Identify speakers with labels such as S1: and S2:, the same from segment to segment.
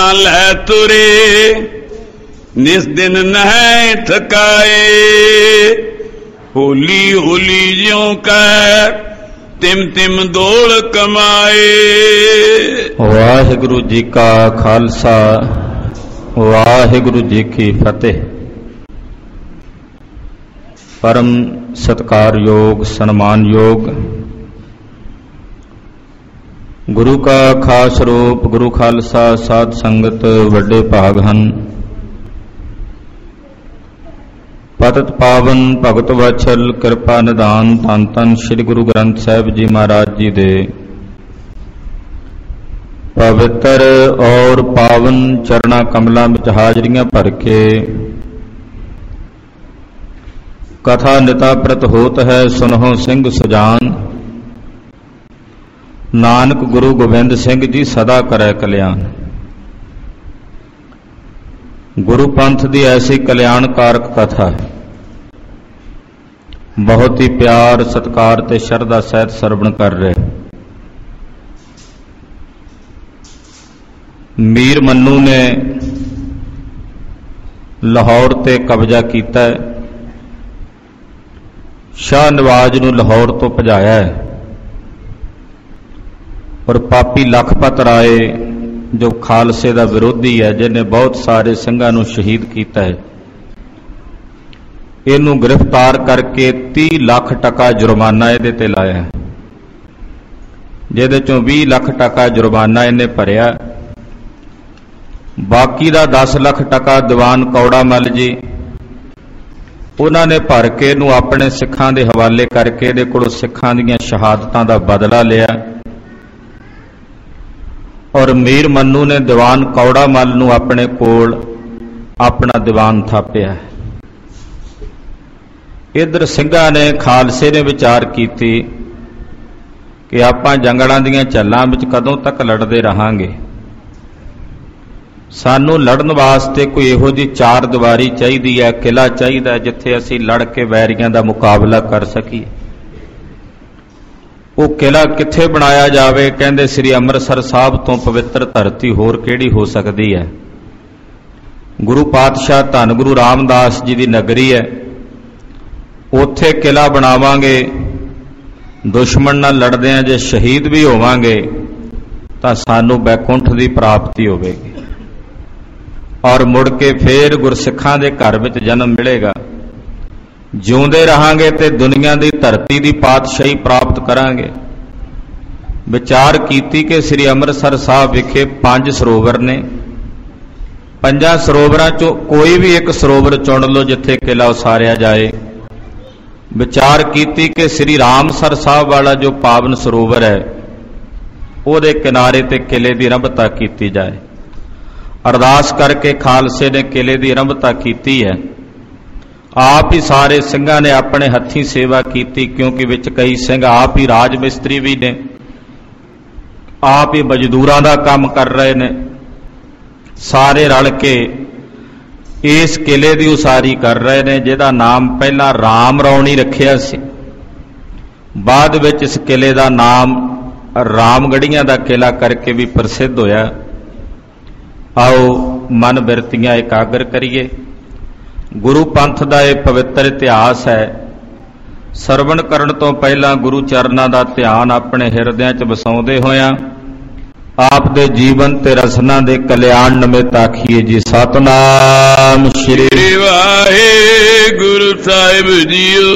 S1: लै तुरे, निस दिन नह थकाए। होली होली ज्यों कह तिम तिम दौड़ कमाए।
S2: वाहिगुरु जी का खालसा, वाहिगुरु जी की फतेह। परम सत्कार योग सन्मान योग गुरु का खास रूप गुरु खालसा साध संगत वड्डे भाग हन। पतित पावन भगत वत्सल कृपा निधान धन धन श्री गुरु ग्रंथ साहिब जी महाराज जी दे पवित्र और पावन चरणा कमलों में हाजरियां भर के कथा निता प्रत होत है सुनहो सिंह सुजान। नानक गुरु गोबिंद सिंह जी सदा करे कल्याण। गुरु पंथ की ऐसी कल्याणकारक कथा है, बहुत ही प्यार सत्कार ते शरधा सहित सरवण कर रहे। मीर मन्नू ने लाहौर ते कब्जा किया है, शाह नवाज नूं लाहौर तो भजाया है और पापी लखपत राय जो खालसे का विरोधी है, जिन्हें बहुत सारे ਸਿੰਘਾਂ ਨੂੰ शहीद किया है, इनू गिरफ्तार करके 30 लाख टका जुर्माना ये ते लाया, जिहदे चों 20 लाख टका जुर्माना इन्हें भरिया। बाकी का 10 लाख टका दीवान कौड़ा मल जी उन्होंने भर के इनू अपने सिखां दे हवाले करके इहदे कोलों सिखां दीआं शहादतां दा बदला लिया और मीर मन्नू ने दीवान कौड़ा मल नूं अपने कोल अपना दीवान थापिया। इधर ਸਿੰਘਾਂ ने खालसे ने विचार की कि आपां जंगलां दीआं झल्लां विच कदों तक लड़दे रहांगे, सानू लड़न वास्ते कोई इहो जी चार दीवारी चाहिदी है, किला चाहिदा है जिथे असीं लड़ के वैरियां दा मुकाबला कर सकीए। वो किला किथे बनाया जावे? कहंदे श्री अमृतसर साहब तो पवित्र धरती होर किहड़ी हो सकदी है। गुरु पातशाह धन गुरु रामदास जी की नगरी है, उत्थे किला बनावांगे, दुश्मन नाल लड़दिआं जे शहीद भी होवांगे तां सानू बैकुंठ की प्राप्ति होवेगी और मुड़ के फिर गुरसिखां दे घर विच जन्म मिलेगा। जिउंदे रहांगे ते दुनिया की धरती की पातशाही प्राप्त करांगे। विचार कीती कि श्री अमृतसर साहब विखे 5 सरोवर ने, 5 सरोवरां चों कोई भी एक सरोवर चुन लो जिथे किला उसारिया जाए। विचार कीती कि श्री रामसर साहब वाला जो पावन सरोवर है उहदे किनारे ते किले की रंभता की जाए। अरदास करके खालसे ने किले की रंभता की है। आप ही सारे ਸਿੰਘਾਂ ने अपने हथी सेवा की, क्योंकि विच कई ਸਿੰਘ आप ही राज मिस्त्री भी ने, आप ही मजदूरां दा काम कर रहे ने। सारे रल के इस किले की उसारी कर रहे ने, जिहदा नाम पहला राम रौणी रखिया सी, बाद विच इस किले का नाम रामगढ़ियां दा किला करके भी प्रसिद्ध होया। आओ मन बिरतियां एकाग्र करिए। गुरु पंथ का यह पवित्र इतिहास है। सरवण करन तो पहला गुरु चरनां दा ध्यान अपने हिरदियां च वसाउंदे होया आप दे जीवन ते रसना दे कल्याण नमित आखिए जी। सतनाम श्री
S1: वाहिगुरु साहिब जीओ,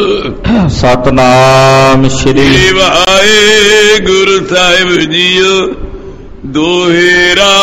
S2: सतनाम श्री
S1: वाहिगुरु साहिब जीओ। दोहेरा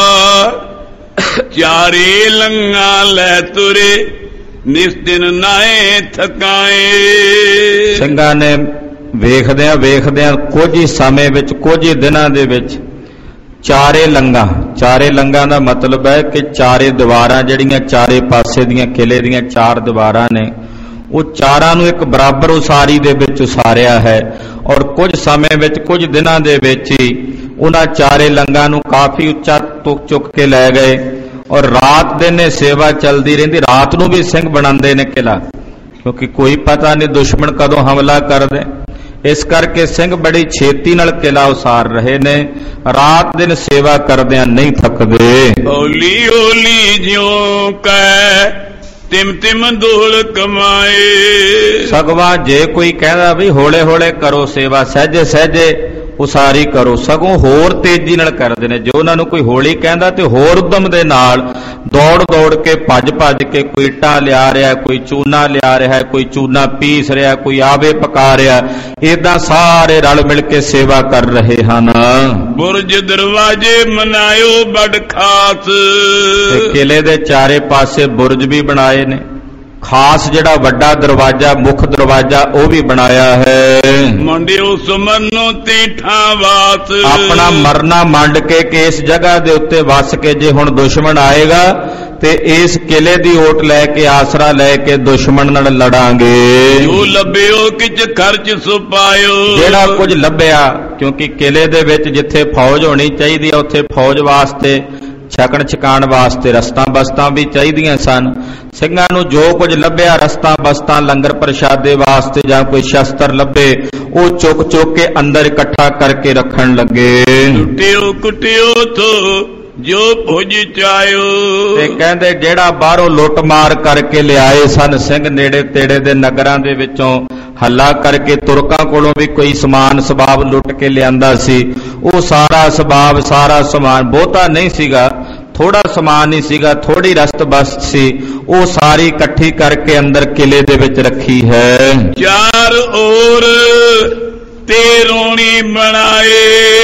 S1: चारे लंगा लै तुरे, निस दिन नाए थकाए।
S2: ਸਿੰਘਾਂ ने वेखदियां वेखदियां कुछ ही समय विच, कुछ ही दिनां दे विच चारे लंगा, चारे लंगा का मतलब है कि चारे दीवारां जिहड़ियां चारे पासे दियां किले दियां 4 दीवारां ने, वो चारां नूं एक बराबर उसारी दे विच उसारिया है और कुछ समय विच, कुछ दिनां दे विच ही उन्हां चारे लंगा नूं काफी उच्चा चुक के लै गए और रात दिन सेवा चलती रही। रात नूं भी सिंह बनाते ने किला, क्योंकि कोई पता नहीं दुश्मन कदों हमला कर दे। ਇਸ ਕਰਕੇ ਸਿੰਘ ਬੜੀ ਛੇਤੀ ਨਾਲ ਕਿਲਾ ਉਸਾਰ ਰਹੇ ਨੇ, ਰਾਤ ਦਿਨ ਸੇਵਾ ਕਰਦਿਆਂ ਨਹੀਂ ਥੱਕਦੇ।
S1: ਓਲੀ ਓਲੀ ਜਿਉ ਕੈ ਤਿਮ ਤਿਮ ਦੋਲ ਕਮਾਏ।
S2: ਸਗਵਾ ਜੇ ਕੋਈ ਕਹਿੰਦਾ ਵੀ ਹੌਲੇ ਹੌਲੇ ਕਰੋ ਸੇਵਾ, ਸਹਿਜੇ ਸਹਿਜੇ ਉਸਾਰੀ ਕਰੋ, ਸਗੋਂ ਹੋਰ ਤੇਜ਼ੀ ਨਾਲ ਕਰਦੇ ਨੇ। ਜੇ ਉਹਨਾਂ ਨੂੰ ਕੋਈ ਹੌਲੀ ਕਹਿੰਦਾ ਤੇ ਹੋਰ ਉਦਮ ਦੇ ਨਾਲ ਦੌੜ ਦੌੜ ਕੇ ਭੱਜ ਭੱਜ ਕੇ ਕੋਈ ਇੱਟਾਂ ਲਿਆ ਰਿਹਾ, ਕੋਈ ਚੂਨਾ ਲਿਆ ਰਿਹਾ, ਕੋਈ ਚੂਨਾ ਪੀਸ ਰਿਹਾ, ਕੋਈ ਆਵੇ ਪਕਾ ਰਿਹਾ, ਏਦਾਂ ਸਾਰੇ ਰਲ ਮਿਲ ਕੇ ਸੇਵਾ ਕਰ ਰਹੇ ਹਨ।
S1: ਬੁਰਜ ਦਰਵਾਜੇ ਮਨਾਇਓ ਬੜ ਖਾਸ।
S2: ਤੇ ਕਿਲੇ ਦੇ ਚਾਰੇ ਪਾਸੇ ਬੁਰਜ ਵੀ ਬਣਾਏ ਨੇ, ਖਾਸ ਜਿਹੜਾ ਵੱਡਾ ਦਰਵਾਜ਼ਾ ਮੁੱਖ ਦਰਵਾਜ਼ਾ ਉਹ ਵੀ ਬਣਾਇਆ ਹੈ।
S1: ਮੰਡਿਓ ਸੁਮਰਨੋ ਤੇ ਠਾਵਾਸ।
S2: ਆਪਣਾ ਮਰਨਾ ਮੰਡ ਕੇ ਕਿ ਇਸ ਜਗ੍ਹਾ ਦੇ ਉੱਤੇ ਵਸ ਕੇ ਜੇ ਹੁਣ ਦੁਸ਼ਮਣ ਆਏਗਾ ਤੇ ਇਸ ਕਿਲੇ ਦੀ ਓਟ ਲੈ ਕੇ ਆਸਰਾ ਲੈ ਕੇ ਦੁਸ਼ਮਣ ਨਾਲ ਲੜਾਂਗੇ।
S1: ਜੋ ਲੱਭਿਓ ਕਿਛ ਖਰਚ ਸੁਪਾਇਓ।
S2: ਜਿਹੜਾ ਕੁਝ ਲੱਭਿਆ, ਕਿਉਂਕਿ ਕਿਲੇ ਦੇ ਵਿੱਚ ਜਿੱਥੇ ਫੌਜ ਹੋਣੀ ਚਾਹੀਦੀ ਹੈ ਉੱਥੇ ਫੌਜ ਵਾਸਤੇ ਛਕਣ ਛਕਾਣ ਵਾਸਤੇ ਰਸਤਾਂ ਬਸਤਾਂ ਵੀ ਚਾਹੀਦੀਆਂ ਸਨ। ਸਿੰਘਾਂ ਨੂੰ ਜੋ ਕੁਝ ਲੱਭਿਆ ਰਸਤਾਂ ਬਸਤਾਂ ਲੰਗਰ ਪ੍ਰਸ਼ਾਦੇ ਵਾਸਤੇ ਜਾਂ ਕੋਈ ਸ਼ਸਤਰ ਲੱਭੇ ਉਹ ਚੁੱਕ ਚੁੱਕ ਕੇ ਅੰਦਰ ਇਕੱਠਾ ਕਰਕੇ ਰੱਖਣ ਲੱਗੇ।
S1: ਟੁੱਟਿਓ ਕੁੱਟਿਓ ਥੋ ਜੋ ਭੁਜ ਚਾਇਓ।
S2: ਤੇ ਕਹਿੰਦੇ ਜਿਹੜਾ ਬਾਹਰੋਂ ਲੁੱਟ ਮਾਰ ਕਰਕੇ ਲਿਆਏ ਸਨ ਸਿੰਘ ਨੇੜੇ ਤੇੜੇ ਦੇ ਨਗਰਾਂ ਦੇ ਵਿੱਚੋਂ ਹੱਲਾ ਕਰਕੇ ਤੁਰਕਾਂ ਕੋਲੋਂ ਵੀ ਕੋਈ ਸਮਾਨ ਸਬਾਬ ਲੁੱਟ ਕੇ ਲਿਆਂਦਾ ਸੀ, ਉਹ ਸਾਰਾ ਸਬਾਬ ਸਾਰਾ ਸਮਾਨ ਬਹੁਤਾ ਨਹੀਂ ਸੀਗਾ, ਥੋੜਾ ਸਮਾਨ ਨਹੀਂ ਸੀਗਾ, ਥੋੜੀ ਰਸਤ ਬਸਤ ਸੀ, ਉਹ ਸਾਰੀ ਇਕੱਠੀ ਕਰਕੇ ਅੰਦਰ ਕਿਲੇ ਦੇ ਵਿੱਚ ਰੱਖੀ ਹੈ।
S1: ਚਾਰ ਔਰ ਤੇ ਰੋਣੀ ਬਣਾਏ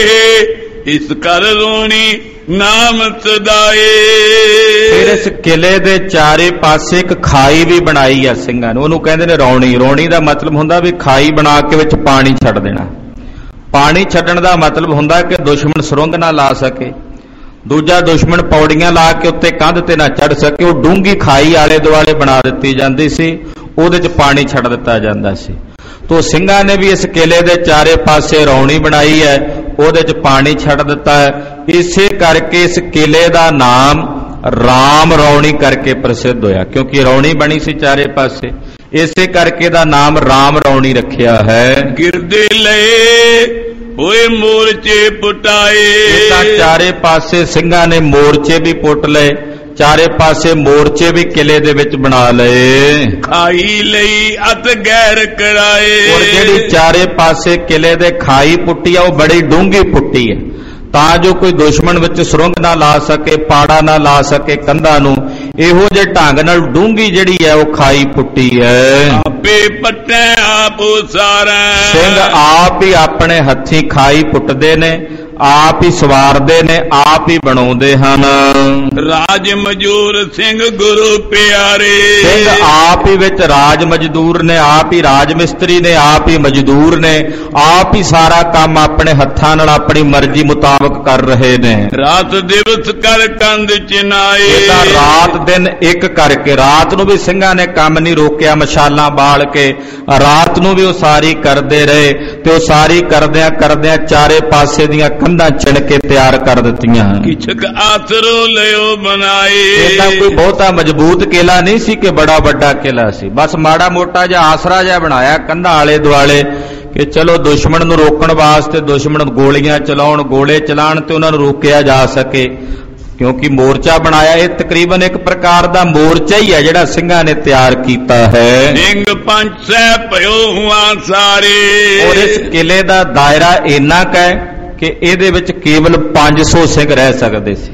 S1: ਇਸ ਕਰ ਰੋਣੀ ਨਾਮ ਸਦਾਏ।
S2: ਫਿਰ ਇਸ ਕਿਲੇ ਦੇ ਚਾਰੇ ਪਾਸੇ ਇੱਕ ਖਾਈ ਵੀ ਬਣਾਈ ਆ ਸਿੰਘਾਂ ਨੇ, ਉਹਨੂੰ ਕਹਿੰਦੇ ਨੇ ਰੌਣੀ। ਰੌਣੀ ਦਾ ਮਤਲਬ ਹੁੰਦਾ ਵੀ ਖਾਈ ਬਣਾ ਕੇ ਵਿੱਚ ਪਾਣੀ ਛੱਡ ਦੇਣਾ। ਪਾਣੀ ਛੱਡਣ ਦਾ ਮਤਲਬ ਹੁੰਦਾ ਕਿ ਦੁਸ਼ਮਣ ਸੁਰੰਗ ਨਾ ਲਾ ਸਕੇ, ਦੂਜਾ ਦੁਸ਼ਮਣ ਪੌੜੀਆਂ ਲਾ ਕੇ ਉੱਤੇ ਕੰਧ ਤੇ ਨਾ ਚੜ ਸਕੇ। ਉਹ ਡੂੰਗੀ ਖਾਈ ਆਲੇ ਦੁਆਲੇ ਬਣਾ ਦਿੱਤੀ ਜਾਂਦੀ ਸੀ, ਉਹਦੇ 'ਚ ਪਾਣੀ ਛੱਡ ਦਿੱਤਾ ਜਾਂਦਾ ਸੀ। ਤੋ ਸਿੰਘਾਂ ਨੇ ਵੀ ਇਸ ਕਿਲੇ ਦੇ ਚਾਰੇ ਪਾਸੇ ਰੌਣੀ ਬਣਾਈ ਹੈ, ਉਹਦੇ 'ਚ ਪਾਣੀ ਛੱਡ ਦਿੱਤਾ ਹੈ। ਇਸੇ ਕਰਕੇ ਇਸ ਕਿਲੇ ਦਾ ਨਾਮ ਰਾਮ ਰੌਣੀ ਕਰਕੇ ਪ੍ਰਸਿੱਧ ਹੋਇਆ, ਕਿਉਂਕਿ ਰੌਣੀ ਬਣੀ ਸੀ ਚਾਰੇ ਪਾਸੇ, ਇਸੇ ਕਰਕੇ ਦਾ ਨਾਮ ਰਾਮ ਰੌਣੀ ਰੱਖਿਆ ਹੈ।
S1: ਗਿਰਦੇ ਲਏ ਹੋਏ ਮੋਰਚੇ ਪੁਟਾਏ।
S2: ਤਾਂ ਚਾਰੇ ਪਾਸੇ ਸਿੰਘਾਂ ਨੇ ਮੋਰਚੇ ਵੀ ਪੁੱਟ ਲਏ, ਚਾਰੇ ਪਾਸੇ ਮੋਰਚੇ ਵੀ ਕਿਲੇ ਦੇ ਵਿੱਚ ਬਣਾ ਲਏ।
S1: ਖਾਈ ਲਈ ਅਤ ਗੈਰ ਕਰਾਏ।
S2: ਔਰ ਜਿਹੜੀ ਚਾਰੇ ਪਾਸੇ ਕਿਲੇ ਦੇ ਖਾਈ ਪੁੱਟੀ ਆ ਉਹ ਬੜੀ ਡੂੰਘੀ ਪੁੱਟੀ ਹੈ, ਤਾਂ ਜੋ ਕੋਈ ਦੁਸ਼ਮਣ ਵਿੱਚ ਸੁਰੰਗ ਨਾ ਲਾ ਸਕੇ, ਪਾੜਾ ਨਾ ਲਾ ਸਕੇ ਕੰਧਾਂ ਨੂੰ। ਇਹੋ ਜਿਹੇ ਢੰਗ ਨਾਲ ਡੂੰਘੀ ਜਿਹੜੀ ਹੈ ਉਹ ਖਾਈ ਪੁੱਟੀ ਹੈ।
S1: ਆਪੇ ਪੱਟੇ ਆਪ ਉਸਾਰੈ।
S2: ਸਿੰਘ ਆਪ ਹੀ ਆਪਣੇ ਹੱਥੀਂ ਖਾਈ ਪੁੱਟਦੇ ਨੇ, ਆਪ ਹੀ ਸਵਾਰਦੇ ਨੇ, ਆਪ ਹੀ ਬਣਾਉਂਦੇ ਹਨ।
S1: ਰਾਜ ਮਜੂਰ ਸਿੰਘ ਗੁਰੂ ਪਿਆਰੇ।
S2: ਸਿੰਘ ਆਪ ਹੀ ਵਿੱਚ ਰਾਜ ਮਜ਼ਦੂਰ ਨੇ, ਆਪ ਹੀ ਰਾਜ ਮਿਸਤਰੀ ਨੇ, ਆਪ ਹੀ ਮਜ਼ਦੂਰ ਨੇ, ਆਪ ਹੀ ਸਾਰਾ ਕੰਮ ਆਪਣੇ ਹੱਥਾਂ ਨਾਲ ਆਪਣੀ ਮਰਜ਼ੀ ਮੁਤਾਬਕ ਕਰ ਰਹੇ ਨੇ।
S1: ਰਾਤ ਦਿਵਸ ਕਰ ਕੰਧ ਚਿਨਾਏ।
S2: ਇਹਦਾ ਰਾਤ ਦਿਨ ਇੱਕ ਕਰਕੇ, ਰਾਤ ਨੂੰ ਵੀ ਸਿੰਘਾਂ ਨੇ ਕੰਮ ਨਹੀਂ ਰੋਕਿਆ, ਮਸ਼ਾਲਾਂ ਬਾਲ ਕੇ ਰਾਤ ਨੂੰ ਵੀ ਉਹ ਸਾਰੀ ਕਰਦੇ ਰਹੇ ਤੇ ਉਹ ਸਾਰੀ ਕਰਦਿਆਂ ਕਰਦਿਆਂ ਚਾਰੇ ਪਾਸੇ ਦੀਆਂ ਕੰਧਾਂ ਚਿਣ ਕੇ ਤਿਆਰ ਕਰ ਦਿੱਤੀਆਂ।
S1: ਕਿਛਕ ਆਸਰੋ ਲਿਓ ਬਣਾਏ।
S2: ਇਹਦਾ ਕੋਈ ਬਹੁਤਾ ਮਜ਼ਬੂਤ ਕਿਲਾ ਨਹੀਂ ਸੀ ਕਿ ਬੜਾ ਵੱਡਾ ਕਿਲਾ ਸੀ, ਬਸ ਮਾੜਾ ਮੋਟਾ ਜਿਹਾ ਆਸਰਾ ਜਿਹਾ ਬਣਾਇਆ ਕੰਧਾਂ ਆਲੇ ਦੁਆਲੇ ਕਿ ਚਲੋ ਦੁਸ਼ਮਣ ਨੂੰ ਰੋਕਣ ਵਾਸਤੇ ਦੁਸ਼ਮਣ ਗੋਲੀਆਂ ਚਲਾਉਣ, ਗੋਲੇ ਚਲਾਉਣ ਤੇ ਉਹਨਾਂ ਨੂੰ ਰੋਕਿਆ ਜਾ ਸਕੇ। ਕਿਉਂਕਿ ਮੋਰਚਾ ਬਣਾਇਆ, ਇਹ ਤਕਰੀਬਨ ਇੱਕ ਪ੍ਰਕਾਰ ਦਾ ਮੋਰਚਾ ਹੀ ਹੈ ਜਿਹੜਾ ਸਿੰਘਾਂ ਨੇ ਤਿਆਰ ਕੀਤਾ ਹੈ।
S1: ਸਿੰਘ ਪੰਜ ਸੈ ਭਇਓ ਹੁਆ ਸਾਰੇ।
S2: ਔਰ ਇਸ ਕਿਲੇ ਦਾ ਦਾਇਰਾ ਇੰਨਾ ਕੁ ਹੈ ਕਿ ਇਹਦੇ ਵਿੱਚ ਕੇਵਲ 500 ਸਿੰਘ ਰਹਿ ਸਕਦੇ ਸੀ।